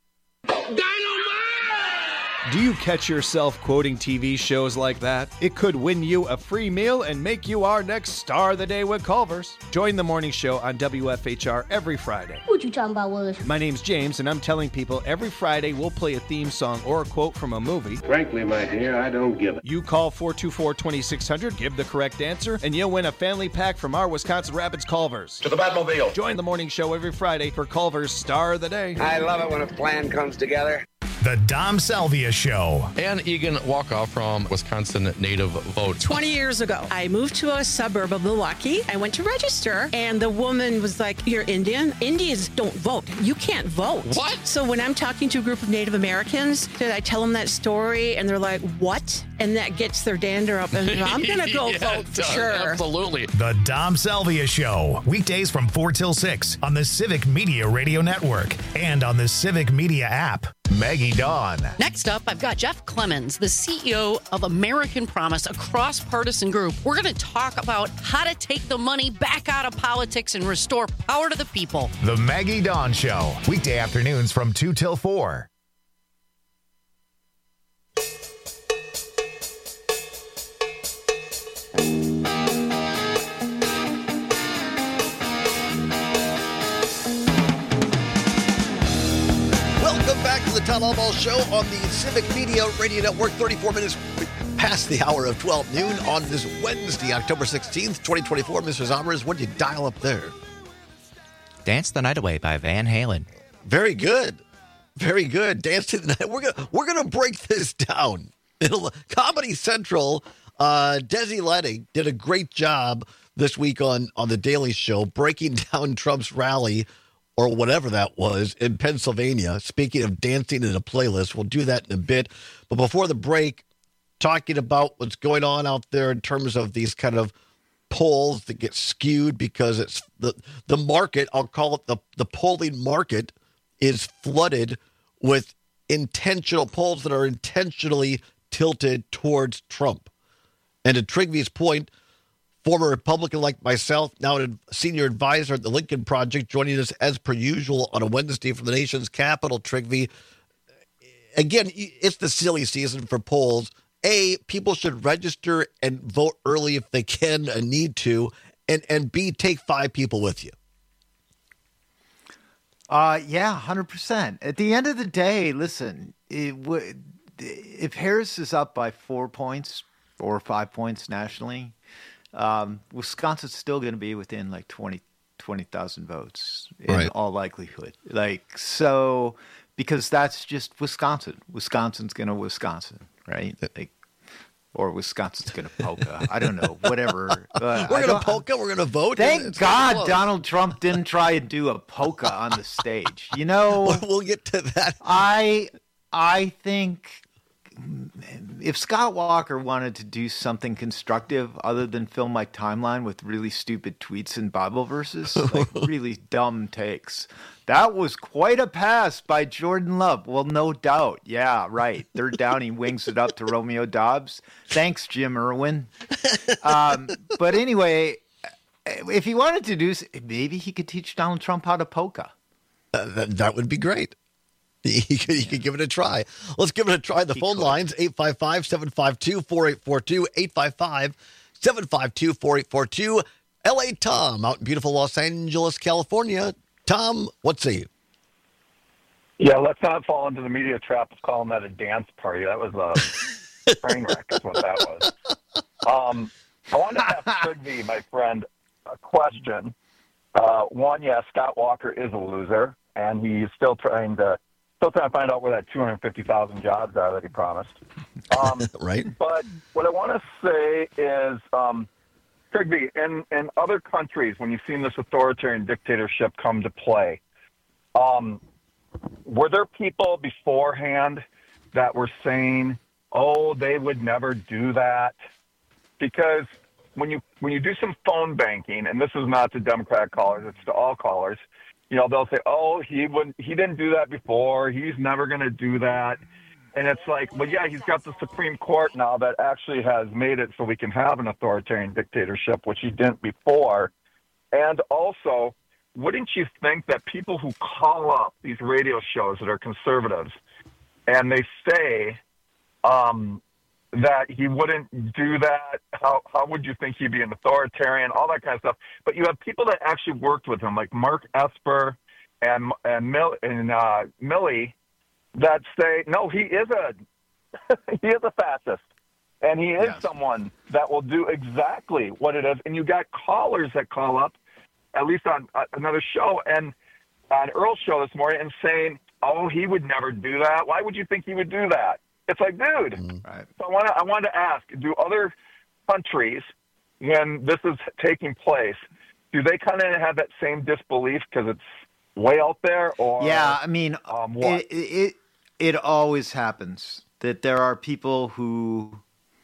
Do you catch yourself quoting T V shows like that? It could win you a free meal and make you our next star of the day with Culver's. Join the morning show on W F H R every Friday. What you talking about, Willis? My name's James, and I'm telling people every Friday we'll play a theme song or a quote from a movie. Frankly, my dear, I don't give it. You call four two four, two six zero zero, give the correct answer, and you'll win a family pack from our Wisconsin Rapids Culver's. To the Batmobile. Join the morning show every Friday for Culver's Star of the Day. I love it when a plan comes together. The Dom Salvia Show. Ann Egan Walkoff from Wisconsin Native Vote. twenty years ago, I moved to a suburb of Milwaukee. I went to register, and the woman was like, "You're Indian? Indians don't vote. You can't vote." What? So when I'm talking to a group of Native Americans, I tell them that story, and they're like, "What?" And that gets their dander up, and I'm going to go yeah, vote for sure. Absolutely. The Dom Salvia Show. Weekdays from four till six on the Civic Media Radio Network and on the Civic Media app. Maggie Dawn. Next up, I've got Jeff Clemens, the C E O of American Promise, a cross-partisan group. We're going to talk about how to take the money back out of politics and restore power to the people. The Maggie Dawn Show. Weekday afternoons from two till four. Tom Albaugh Show on the Civic Media Radio Network. thirty-four minutes past the hour of twelve noon on this Wednesday, October sixteenth, twenty twenty-four. Mister Zommers, what did you dial up there? Dance the Night Away by Van Halen. Very good. Very good. Dance to the Night. We're gonna we're gonna break this down. It'll, Comedy Central, uh, Desi Leddy did a great job this week on, on The Daily Show, breaking down Trump's rally, or whatever that was, in Pennsylvania. Speaking of dancing in a playlist, we'll do that in a bit. But before the break, talking about what's going on out there in terms of these kind of polls that get skewed because it's the the market, I'll call it the, the polling market, is flooded with intentional polls that are intentionally tilted towards Trump. And to Trygve's point, former Republican like myself, now a senior advisor at the Lincoln Project, joining us as per usual on a Wednesday from the nation's capital. Trygve, again, it's the silly season for polls. A, people should register and vote early if they can and need to. And, and B, take five people with you. Uh, yeah, one hundred percent. At the end of the day, listen, it w- if Harris is up by four points or five points nationally, um, Wisconsin's still going to be within like twenty thousand votes in right. all likelihood. Like, so, because that's just Wisconsin. Wisconsin's going to Wisconsin, right? Like, or Wisconsin's going to polka. I don't know, whatever. Uh, we're going to polka. We're going to vote. Thank it's God Donald Trump didn't try and do a polka on the stage. You know, we'll get to that. I I think if Scott Walker wanted to do something constructive other than fill my timeline with really stupid tweets and Bible verses, like really dumb takes, that was quite a pass by Jordan Love. Well, no doubt. Yeah, right. Third down, he wings it up to Romeo Dobbs. Thanks, Jim Irwin. Um, but anyway, if he wanted to do, maybe he could teach Donald Trump how to polka. Uh, that, that would be great. He could, he could give it a try. Let's give it a try. The he phone could. lines, eight five five, seven five two, four eight four two, eight five five, seven five two, four eight four two. L A Tom out in beautiful Los Angeles, California. Tom, what say you? Yeah, let's not fall into the media trap of calling that a dance party. That was a train wreck is what that was. Um, I wanted to ask Trygve, my friend, a question. Uh, one, yeah, Scott Walker is a loser, and he's still trying to still trying to find out where that two hundred fifty thousand jobs are that he promised. Um, right. But what I want to say is, um, Trygve, in, in other countries, when you've seen this authoritarian dictatorship come to play, um, were there people beforehand that were saying, oh, they would never do that? Because when you when you do some phone banking, and this is not to Democrat callers, it's to all callers, you know, they'll say, oh, he wouldn't, he didn't do that before. He's never going to do that. And it's like, well, yeah, he's got the Supreme Court now that actually has made it so we can have an authoritarian dictatorship, which he didn't before. And also, wouldn't you think that people who call up these radio shows that are conservatives and they say um, that he wouldn't do that, how how would you think he'd be an authoritarian, all that kind of stuff? But you have people that actually worked with him, like Mark Esper and and, Mill, and uh, Milley, that say, no, he is a he is a fascist, and he is yes. someone that will do exactly what it is. And you got callers that call up, at least on uh, another show, and on Earl's show this morning, and saying, oh, he would never do that. Why would you think he would do that? It's like, dude. Mm, right. So I want to I wanted to ask, do other countries, when this is taking place, do they kind of have that same disbelief because it's way out there? Or yeah, I mean, um, what? It, it it always happens that there are people who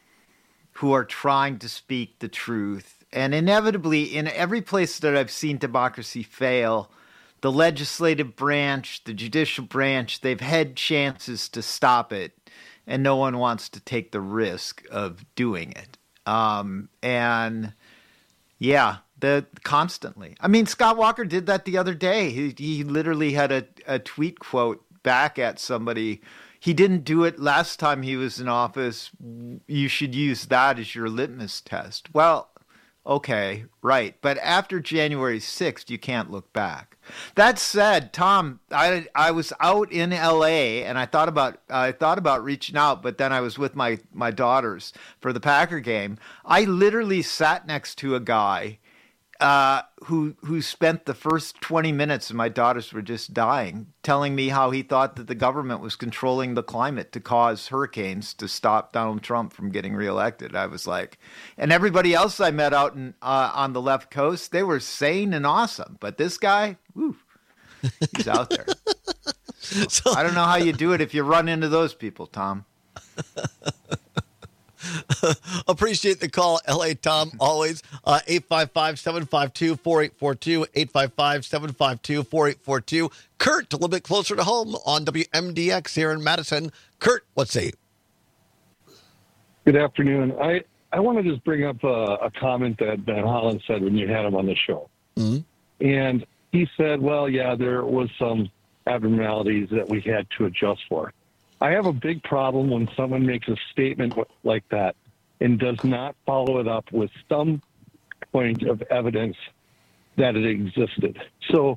who are trying to speak the truth, and inevitably, in every place that I've seen democracy fail, the legislative branch, the judicial branch, they've had chances to stop it, and no one wants to take the risk of doing it. Um, and yeah, the constantly. I mean, Scott Walker did that the other day. He, he literally had a, a tweet quote back at somebody. He didn't do it last time he was in office. You should use that as your litmus test. Well, okay, right. But after January sixth, you can't look back. That said, Tom, I I was out in L A and I thought about I thought about reaching out, but then I was with my my daughters for the Packer game. I literally sat next to a guy uh, who who spent the first twenty minutes, and my daughters were just dying, telling me how he thought that the government was controlling the climate to cause hurricanes to stop Donald Trump from getting reelected. I was like, and everybody else I met out in, uh, on the left coast, they were sane and awesome. But this guy, whew, he's out there. So, I don't know how you do it if you run into those people, Tom. Appreciate the call, L A Tom, always. Uh, eight five five, seven five two, four eight four two, eight five five, seven five two, four eight four two. Kurt, a little bit closer to home on W M D X here in Madison. Kurt, what say you? Good afternoon. I, I want to just bring up a, a comment that Van Hollen said when you had him on the show. Mm-hmm. And he said, well, yeah, there was some abnormalities that we had to adjust for. I have a big problem when someone makes a statement like that and does not follow it up with some point of evidence that it existed. So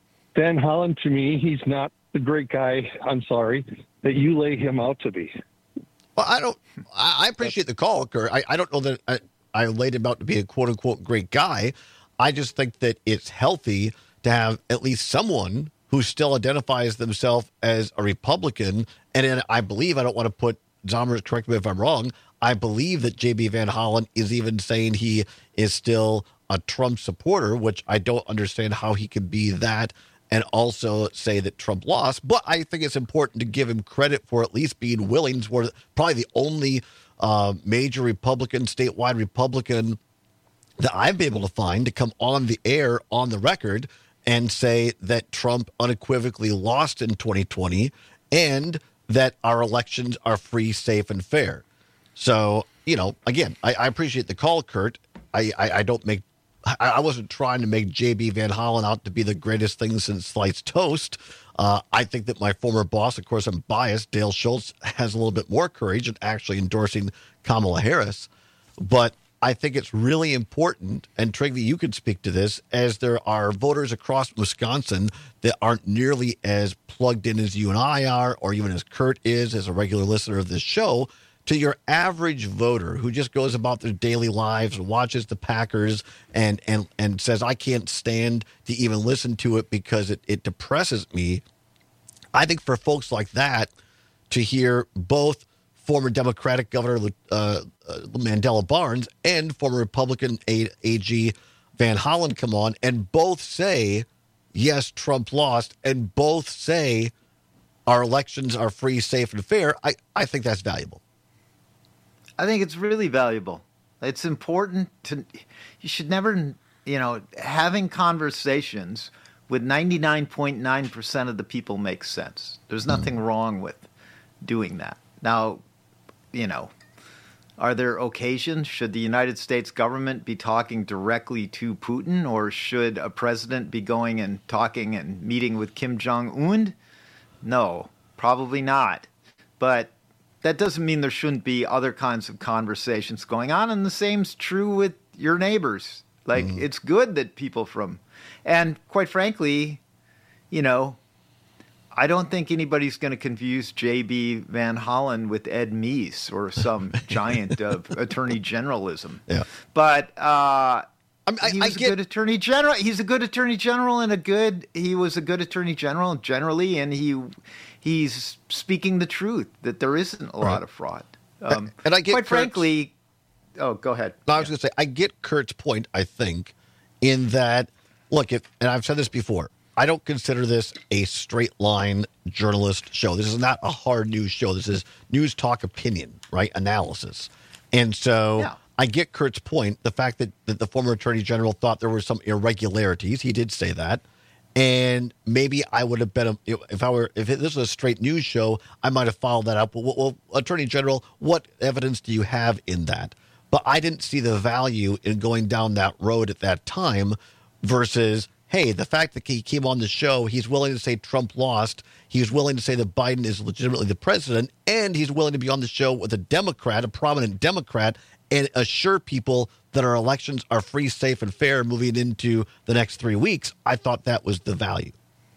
Van Hollen, to me, he's not the great guy, I'm sorry, that you lay him out to be. Well, I don't, I appreciate the call, Kurt. I, I don't know that I, I laid him out to be a quote unquote great guy. I just think that it's healthy to have at least someone who still identifies themselves as a Republican. And then I believe, I don't want to put, Zommers, correct me if I'm wrong, I believe that J B Van Hollen is even saying he is still a Trump supporter, which I don't understand how he could be that and also say that Trump lost. But I think it's important to give him credit for at least being willing to, probably the only uh, major Republican, statewide Republican that I've been able to find to come on the air, on the record, and say that Trump unequivocally lost in twenty twenty and that our elections are free, safe, and fair. So, you know, again, I, I appreciate the call, Kurt. I, I, I don't make, I, I wasn't trying to make J B Van Hollen out to be the greatest thing since sliced toast. Uh, I think that my former boss, of course, I'm biased, Dale Schultz, has a little bit more courage in actually endorsing Kamala Harris. But I think it's really important, and Trigby, you can speak to this, as there are voters across Wisconsin that aren't nearly as plugged in as you and I are, or even as Kurt is, as a regular listener of this show, to your average voter who just goes about their daily lives and watches the Packers and and, and says, I can't stand to even listen to it because it, it depresses me. I think for folks like that to hear both former Democratic Governor uh, uh, Mandela Barnes and former Republican A G Van Hollen come on and both say, yes, Trump lost, and both say our elections are free, safe, and fair, I, I think that's valuable. I think it's really valuable. It's important to, you should never, you know, having conversations with ninety-nine point nine percent of the people makes sense. There's nothing mm. wrong with doing that. Now, you know, are there occasions, should the United States government be talking directly to Putin, or should a president be going and talking and meeting with Kim Jong-un? No, probably not. But that doesn't mean there shouldn't be other kinds of conversations going on, and the same's true with your neighbors. Like, mm. it's good that people from, and quite frankly, you know, I don't think anybody's going to confuse J B Van Hollen with Ed Meese or some giant of attorney generalism. Yeah. But uh, I, I, he was I a get, good attorney general. He's a good attorney general and a good. He was a good attorney general generally, and he he's speaking the truth that there isn't a right. lot of fraud. Um, and I get quite Kurt's, frankly. Oh, go ahead. No, I was yeah. going to say I get Kurt's point. I think in that look, if, and I've said this before. I don't consider this a straight line journalist show. This is not a hard news show. This is news talk opinion, right? Analysis. And so yeah. I get Kurt's point. The fact that, that the former attorney general thought there were some irregularities. He did say that. And maybe I would have been, if I were, if this was a straight news show, I might have followed that up. Well, well, attorney general, what evidence do you have in that? But I didn't see the value in going down that road at that time versus, hey, the fact that he came on the show, he's willing to say Trump lost. He's willing to say that Biden is legitimately the president, and he's willing to be on the show with a Democrat, a prominent Democrat, and assure people that our elections are free, safe, and fair moving into the next three weeks. I thought that was the value.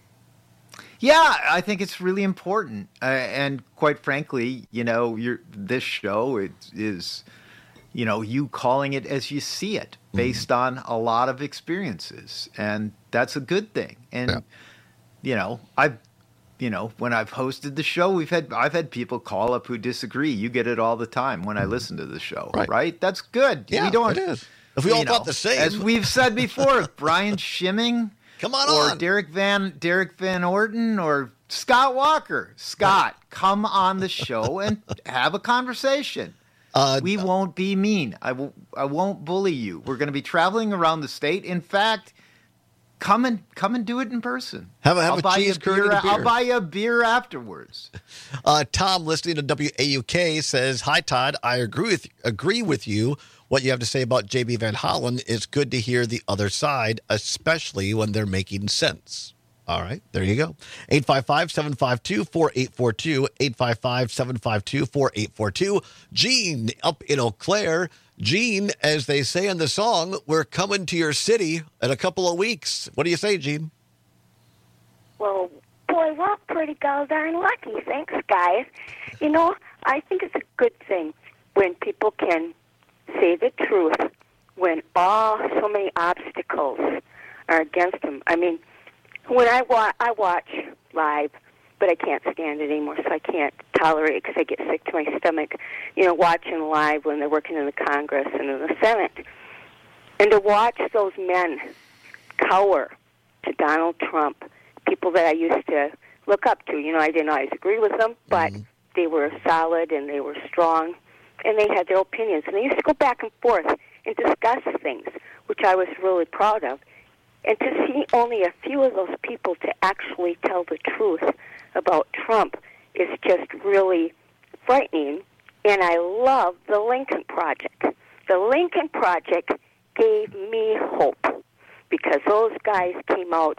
Yeah, I think it's really important. Uh, and quite frankly, you know, your this show it is, you know, you calling it as you see it based mm-hmm. on a lot of experiences. And that's a good thing. And, yeah. you know, I've, you know, when I've hosted the show, we've had I've had people call up who disagree. You get it all the time when I listen to the show, right? right? That's good. Yeah, we don't, it is. If we all know, thought the same. As we've said before, Brian Schimming, come on, or on. Derek Van Derek Van Orton, or Scott Walker. Scott, right. come on the show and have a conversation. Uh, we won't be mean. I w- I won't bully you. We're going to be traveling around the state. In fact, come and come and do it in person. Have a have I'll a buy cheese you curd beer, and a beer. I'll buy you a beer afterwards. Uh, Tom, listening to W A U K, says, "Hi Todd, I agree with agree with you. What you have to say about J B Van Hollen is good to hear the other side, especially when they're making sense." All right, there you go. eight five five, seven five two, four eight four two, eight five five, seven five two, four eight four two. Gene up in Eau Claire. Gene, as they say in the song, we're coming to your city in a couple of weeks. What do you say, Gene? Well, boy, we're pretty darn lucky. Thanks, guys. You know, I think it's a good thing when people can say the truth when all so many obstacles are against them. I mean, when I, wa- I watch live, but I can't stand it anymore, so I can't tolerate it because I get sick to my stomach, you know, watching live when they're working in the Congress and in the Senate. And to watch those men cower to Donald Trump, people that I used to look up to. You know, I didn't always agree with them, but mm-hmm. they were solid and they were strong, and they had their opinions. And they used to go back and forth and discuss things, which I was really proud of. And to see only a few of those people to actually tell the truth about Trump is just really frightening. And I love the Lincoln Project. The Lincoln Project gave me hope because those guys came out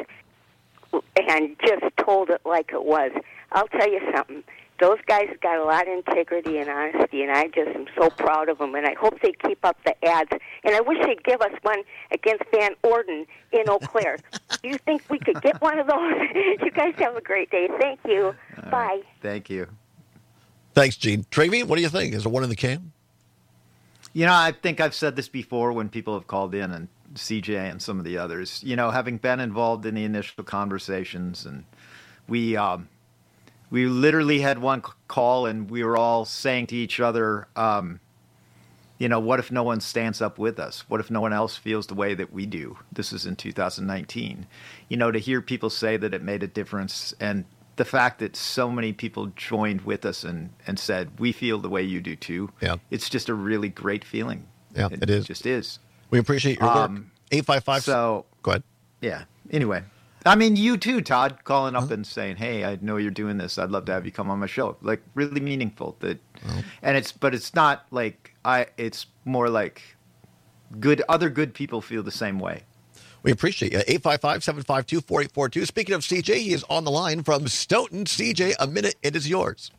and just told it like it was. I'll tell you something. Those guys got a lot of integrity and honesty, and I just am so proud of them, and I hope they keep up the ads. And I wish they'd give us one against Van Orden in Eau Claire. Do you think we could get one of those? You guys have a great day. Thank you. All Bye. Right. Thank you. Thanks, Gene. Travy, what do you think? Is there one in the can? You know, I think I've said this before when people have called in, and C J and some of the others. You know, having been involved in the initial conversations, and we... Um, We literally had one call, and we were all saying to each other, um, you know, what if no one stands up with us? What if no one else feels the way that we do? This is in two thousand nineteen. You know, to hear people say that it made a difference, and the fact that so many people joined with us and, and said, we feel the way you do too. Yeah. It's just a really great feeling. Yeah, it, it is. It just is. We appreciate your work. Um, eight five five. So, go ahead. Yeah. Anyway. I mean, you too, Todd, calling up huh? and saying, "Hey, I know you're doing this. I'd love to have you come on my show." Like, really meaningful. That, oh. and it's, but it's not like I. It's more like good. Other good people feel the same way. We appreciate you. eight five five, seven five two, four eight four two. Speaking of C J, he is on the line from Stoughton. C J, a minute. It is yours.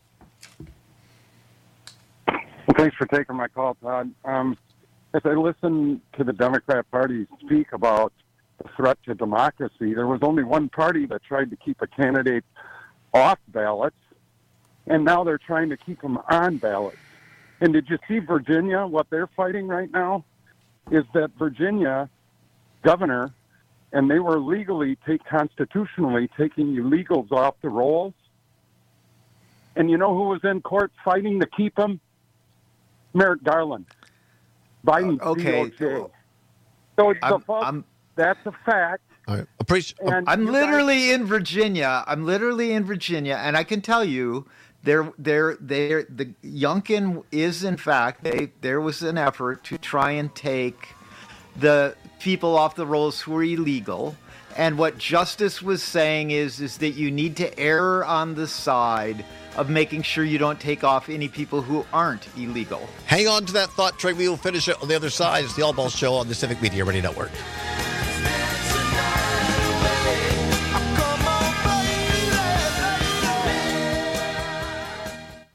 Well, thanks for taking my call, Todd. Um, as I listen to the Democrat Party speak about the threat to democracy, there was only one party that tried to keep a candidate off ballots, and now they're trying to keep them on ballots. And did you see Virginia? What they're fighting right now is that Virginia governor, and they were legally, take constitutionally taking illegals off the rolls. And you know who was in court fighting to keep them? Merrick Garland. Biden. Uh, okay. So it's I'm, a false, I'm, that's a fact. All right. Appreciate, and I'm literally guys, in Virginia. I'm literally in Virginia, and I can tell you, there, there, there. The Youngkin is, in fact, they, there was an effort to try and take the people off the rolls who are illegal. And what Justice was saying is, is that you need to err on the side of making sure you don't take off any people who aren't illegal. Hang on to that thought, Trey. We will finish it on the other side. It's the All Balls Show on the Civic Media Radio Network.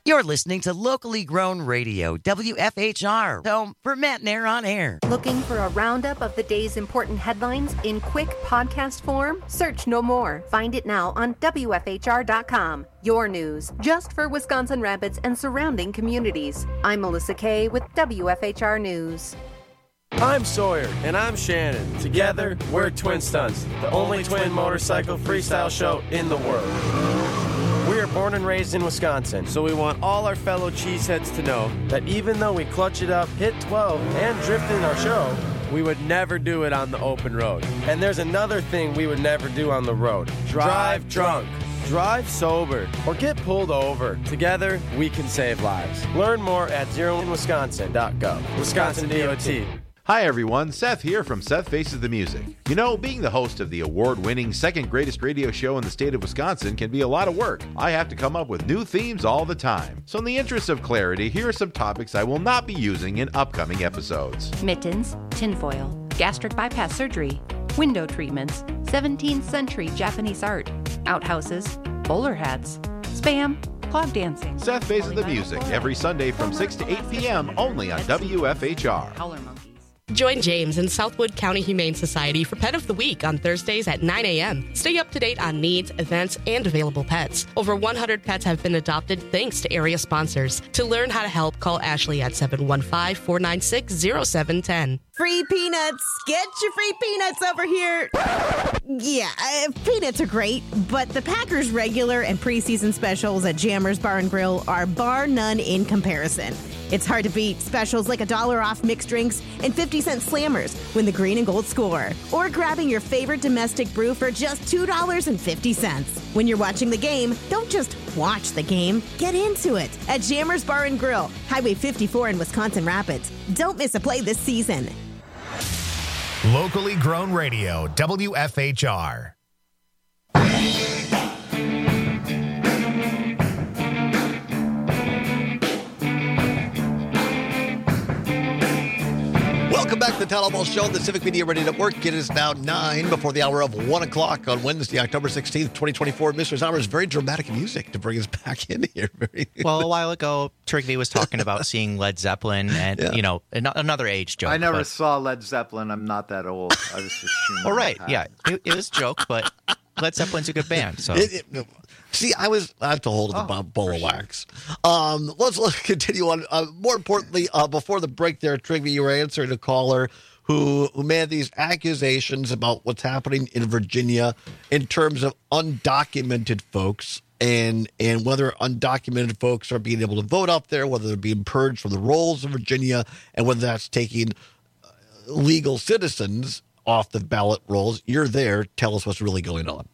You're listening to Locally Grown Radio, W F H R, home for Matt Nair on air. Looking for a roundup of the day's important headlines in quick podcast form? Search No More. Find it now on W F H R dot com. Your news, just for Wisconsin Rapids and surrounding communities. I'm Melissa Kay with W F H R News. I'm Sawyer. And I'm Shannon. Together, we're Twin Stunts, the only twin motorcycle freestyle show in the world. We are born and raised in Wisconsin, so we want all our fellow cheeseheads to know that even though we clutch it up, hit twelve, and drift in our show, we would never do it on the open road. And there's another thing we would never do on the road. Drive drunk. Drive sober or get pulled over. Together, we can save lives. Learn more at zero in wisconsin dot gov. Wisconsin D O T. Hi everyone, Seth here from Seth Faces the Music. You know, being the host of the award-winning second greatest radio show in the state of Wisconsin can be a lot of work. I have to come up with new themes all the time. So in the interest of clarity, here are some topics I will not be using in upcoming episodes. Mittens, tinfoil, gastric bypass surgery, window treatments, seventeenth century Japanese art, outhouses, bowler hats, spam, clog dancing. Seth Faces the Music every Sunday from six to eight p.m. only on W F H R. Join James and Southwood County Humane Society for Pet of the Week on Thursdays at nine a.m. Stay up to date on needs, events, and available pets. Over one hundred pets have been adopted thanks to area sponsors. To learn how to help, call Ashley at seven one five, four nine six, zero seven one zero. Free peanuts! Get your free peanuts over here! Yeah, uh, peanuts are great, but the Packers regular and preseason specials at Jammers Bar and Grill are bar none in comparison. It's hard to beat specials like a dollar off mixed drinks and fifty cent slammers when the green and gold score. Or grabbing your favorite domestic brew for just two dollars and fifty cents. When you're watching the game, don't just watch the game. Get into it at Jammers Bar and Grill, Highway fifty-four in Wisconsin Rapids. Don't miss a play this season. Locally Grown Radio, W F H R. Welcome back to the Town Hall Show on the Civic Media Radio Network. It is now nine before the hour of one o'clock on Wednesday, October sixteenth, twenty twenty-four. Mister Zommer's very dramatic music to bring us back in here. Very well, a while ago, Trigby was talking about seeing Led Zeppelin and, yeah. you know, another age joke. I never but... saw Led Zeppelin. I'm not that old. I was just All right. Yeah. It, it was a joke, but Led Zeppelin's a good band. So. It, it, See, I was I have to hold the oh, bowl of wax. Um, let's, let's continue on. Uh, more importantly, uh, before the break there, Trigby, you were answering a caller who, who made these accusations about what's happening in Virginia in terms of undocumented folks and and whether undocumented folks are being able to vote out there, whether they're being purged from the rolls of Virginia, and whether that's taking legal citizens off the ballot rolls. You're there. Tell us what's really going on.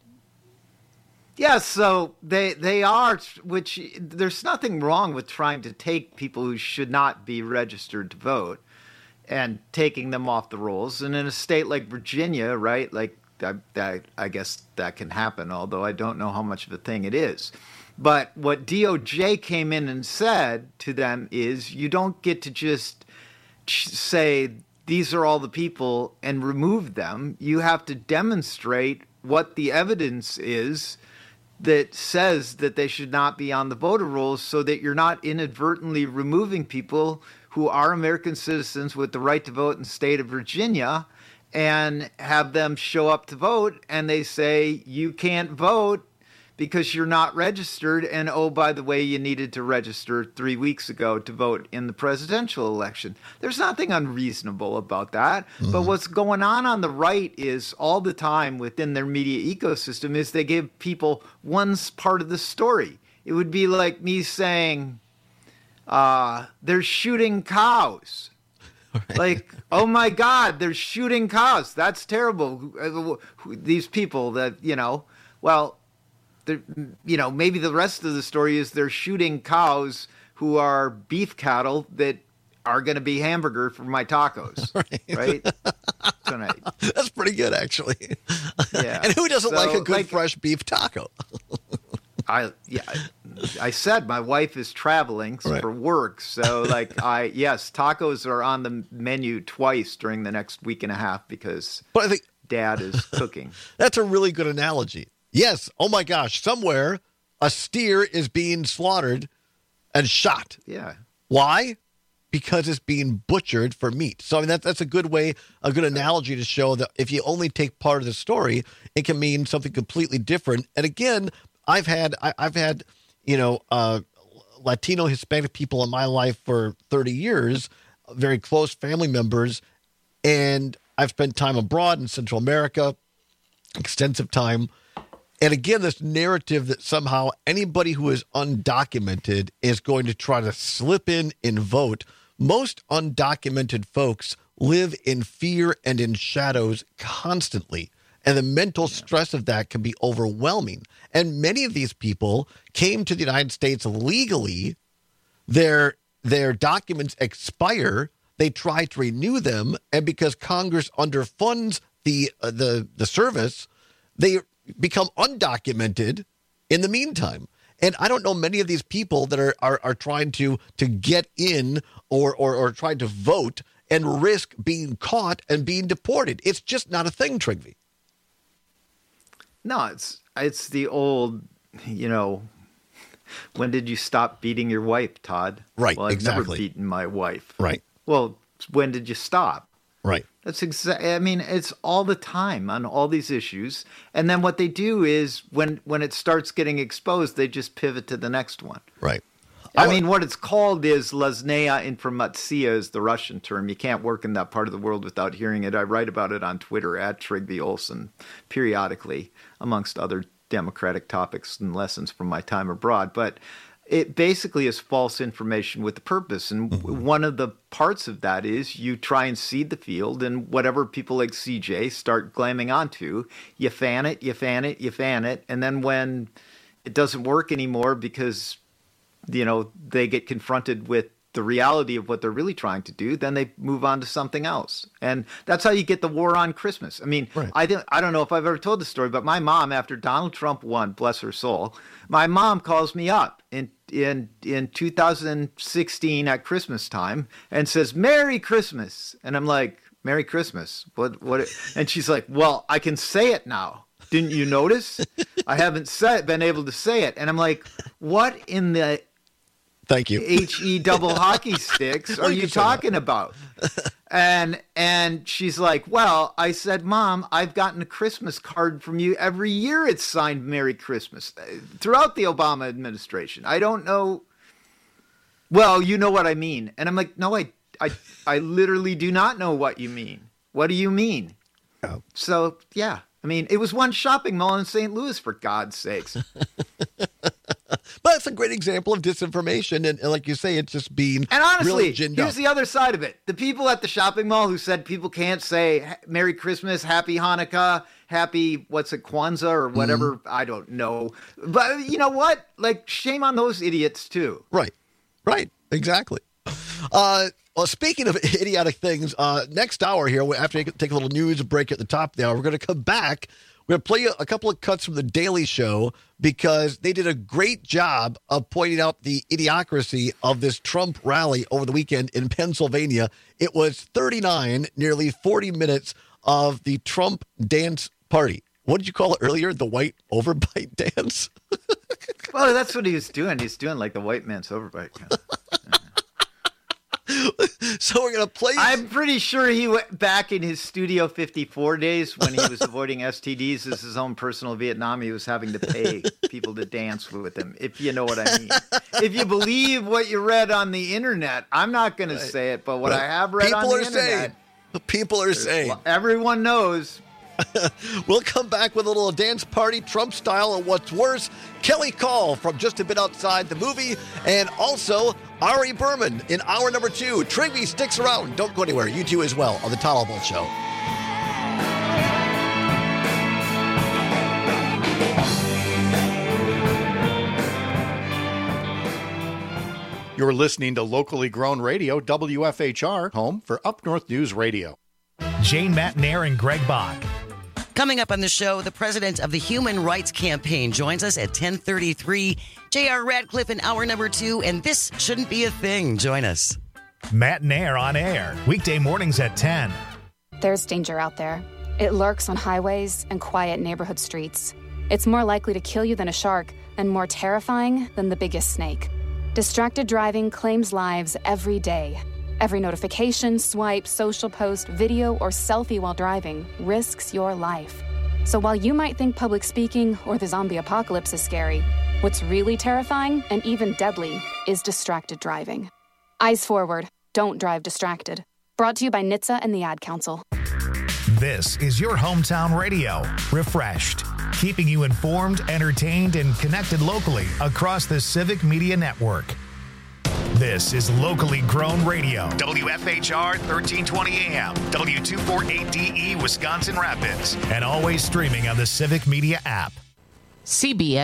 Yes, so they they are, which there's nothing wrong with trying to take people who should not be registered to vote and taking them off the rolls. And in a state like Virginia, right, like I, I, I guess that can happen, although I don't know how much of a thing it is. But what D O J came in and said to them is you don't get to just say these are all the people and remove them. You have to demonstrate what the evidence is that says that they should not be on the voter rolls so that you're not inadvertently removing people who are American citizens with the right to vote in the state of Virginia and have them show up to vote and they say you can't vote because you're not registered. And, oh, by the way, you needed to register three weeks ago to vote in the presidential election. There's nothing unreasonable about that. Mm-hmm. But what's going on on the right is all the time within their media ecosystem is they give people one part of the story. It would be like me saying, uh, they're shooting cows. Right. Like, oh, my God, they're shooting cows. That's terrible. These people that, you know, well, you know, maybe the rest of the story is they're shooting cows who are beef cattle that are going to be hamburger for my tacos, right? right? Tonight. That's pretty good, actually. Yeah. And who doesn't so, like a good like, fresh beef taco? I yeah, I said my wife is traveling right. for work, so like I yes, tacos are on the menu twice during the next week and a half because but I think Dad is cooking. That's a really good analogy. Yes. Oh my gosh. Somewhere a steer is being slaughtered and shot. Yeah. Why? Because it's being butchered for meat. So I mean, that, that's a good way, a good analogy to show that if you only take part of the story, it can mean something completely different. And again, I've had, I, I've had, you know, uh, Latino, Hispanic people in my life for thirty years, very close family members, and I've spent time abroad in Central America, extensive time. And again, this narrative that somehow anybody who is undocumented is going to try to slip in and vote. Most undocumented folks live in fear and in shadows constantly. And the mental stress of that can be overwhelming. And many of these people came to the United States legally. Their, their documents expire. They try to renew them. And because Congress underfunds the, uh, the, the service, they become undocumented in the meantime. And I don't know many of these people that are are, are trying to to get in or, or or trying to vote and risk being caught and being deported. It's just not a thing, Trygve. No, it's it's the old, you know, when did you stop beating your wife, Todd? Right, well, I've exactly. never beaten my wife. Right. Well, when did you stop? Right. That's exactly. I mean, it's all the time on all these issues. And then what they do is when when it starts getting exposed, they just pivot to the next one. Right. I mean, what it's called is lasnaya informatsiya is the Russian term. You can't work in that part of the world without hearing it. I write about it on Twitter at Trygve Olsen periodically, amongst other democratic topics and lessons from my time abroad. But it basically is false information with a purpose. And mm-hmm. one of the parts of that is you try and seed the field, and whatever people like C J start glamming onto, you fan it, you fan it, you fan it. And then when it doesn't work anymore because, you know, they get confronted with the reality of what they're really trying to do, then they move on to something else. And that's how you get the war on Christmas. I mean, right. I, th- I don't know if I've ever told the story, but my mom, after Donald Trump won, bless her soul, my mom calls me up in in in two thousand sixteen at Christmas time and says, "Merry Christmas." And I'm like, "Merry Christmas? What? What?" And she's like, "Well, I can say it now. Didn't you notice? I haven't said, been able to say it." And I'm like, "What in the Thank you. H E double hockey sticks are you talking about?" And and she's like, "Well," I said, "Mom, I've gotten a Christmas card from you every year. It's signed Merry Christmas throughout the Obama administration. I don't know. Well, you know what I mean." And I'm like, "No, I I I literally do not know what you mean. What do you mean?" Oh. So, yeah. I mean, it was one shopping mall in Saint Louis, for God's sakes. But it's a great example of disinformation. And, and like you say, it's just being And honestly, really ginned here's up. the other side of it. The people at the shopping mall who said people can't say Merry Christmas, Happy Hanukkah, Happy, what's it, Kwanzaa or whatever, mm-hmm. I don't know. But you know what? Like, shame on those idiots, too. Right. Right. Exactly. Uh, well, speaking of idiotic things, uh, next hour here, after we take a little news break at the top of the hour, we're going to come back. We're going to play you a couple of cuts from The Daily Show because they did a great job of pointing out the idiocracy of this Trump rally over the weekend in Pennsylvania. It was thirty-nine, nearly forty minutes of the Trump dance party. What did you call it earlier? The white overbite dance? Well, that's what he was doing. He's doing like the white man's overbite. Kind of. So we're going to play. I'm pretty sure he went back in his Studio fifty-four days when he was avoiding S T Ds as his own personal Vietnam. He was having to pay people to dance with him, if you know what I mean. If you believe what you read on the internet, I'm not going right. to say it, but what right. I have read people on the are internet. Saying, people are saying. Everyone knows. We'll come back with a little dance party, Trump style, and what's worse, Kelly Call from Just a Bit Outside the Movie, and also Ari Berman in hour number two. Trygve sticks around. Don't go anywhere. You two as well on The Todd Albaugh Show. You're listening to locally grown radio, W F H R, home for Up North News Radio. Jane Matnair and Greg Bach. Coming up on the show, the president of the Human Rights Campaign joins us at ten thirty-three. J R Radcliffe in hour number two, and this shouldn't be a thing. Join us. Matnair on air, weekday mornings at ten. There's danger out there. It lurks on highways and quiet neighborhood streets. It's more likely to kill you than a shark and more terrifying than the biggest snake. Distracted driving claims lives every day. Every notification, swipe, social post, video, or selfie while driving risks your life. So while you might think public speaking or the zombie apocalypse is scary, what's really terrifying and even deadly is distracted driving. Eyes forward. Don't drive distracted. Brought to you by N H T S A and the Ad Council. This is your hometown radio, Refreshed, keeping you informed, entertained, and connected locally across the Civic Media Network. This is locally grown radio, W F H R thirteen twenty A M, W two forty-eight D E, Wisconsin Rapids, and always streaming on the Civic Media app. C B S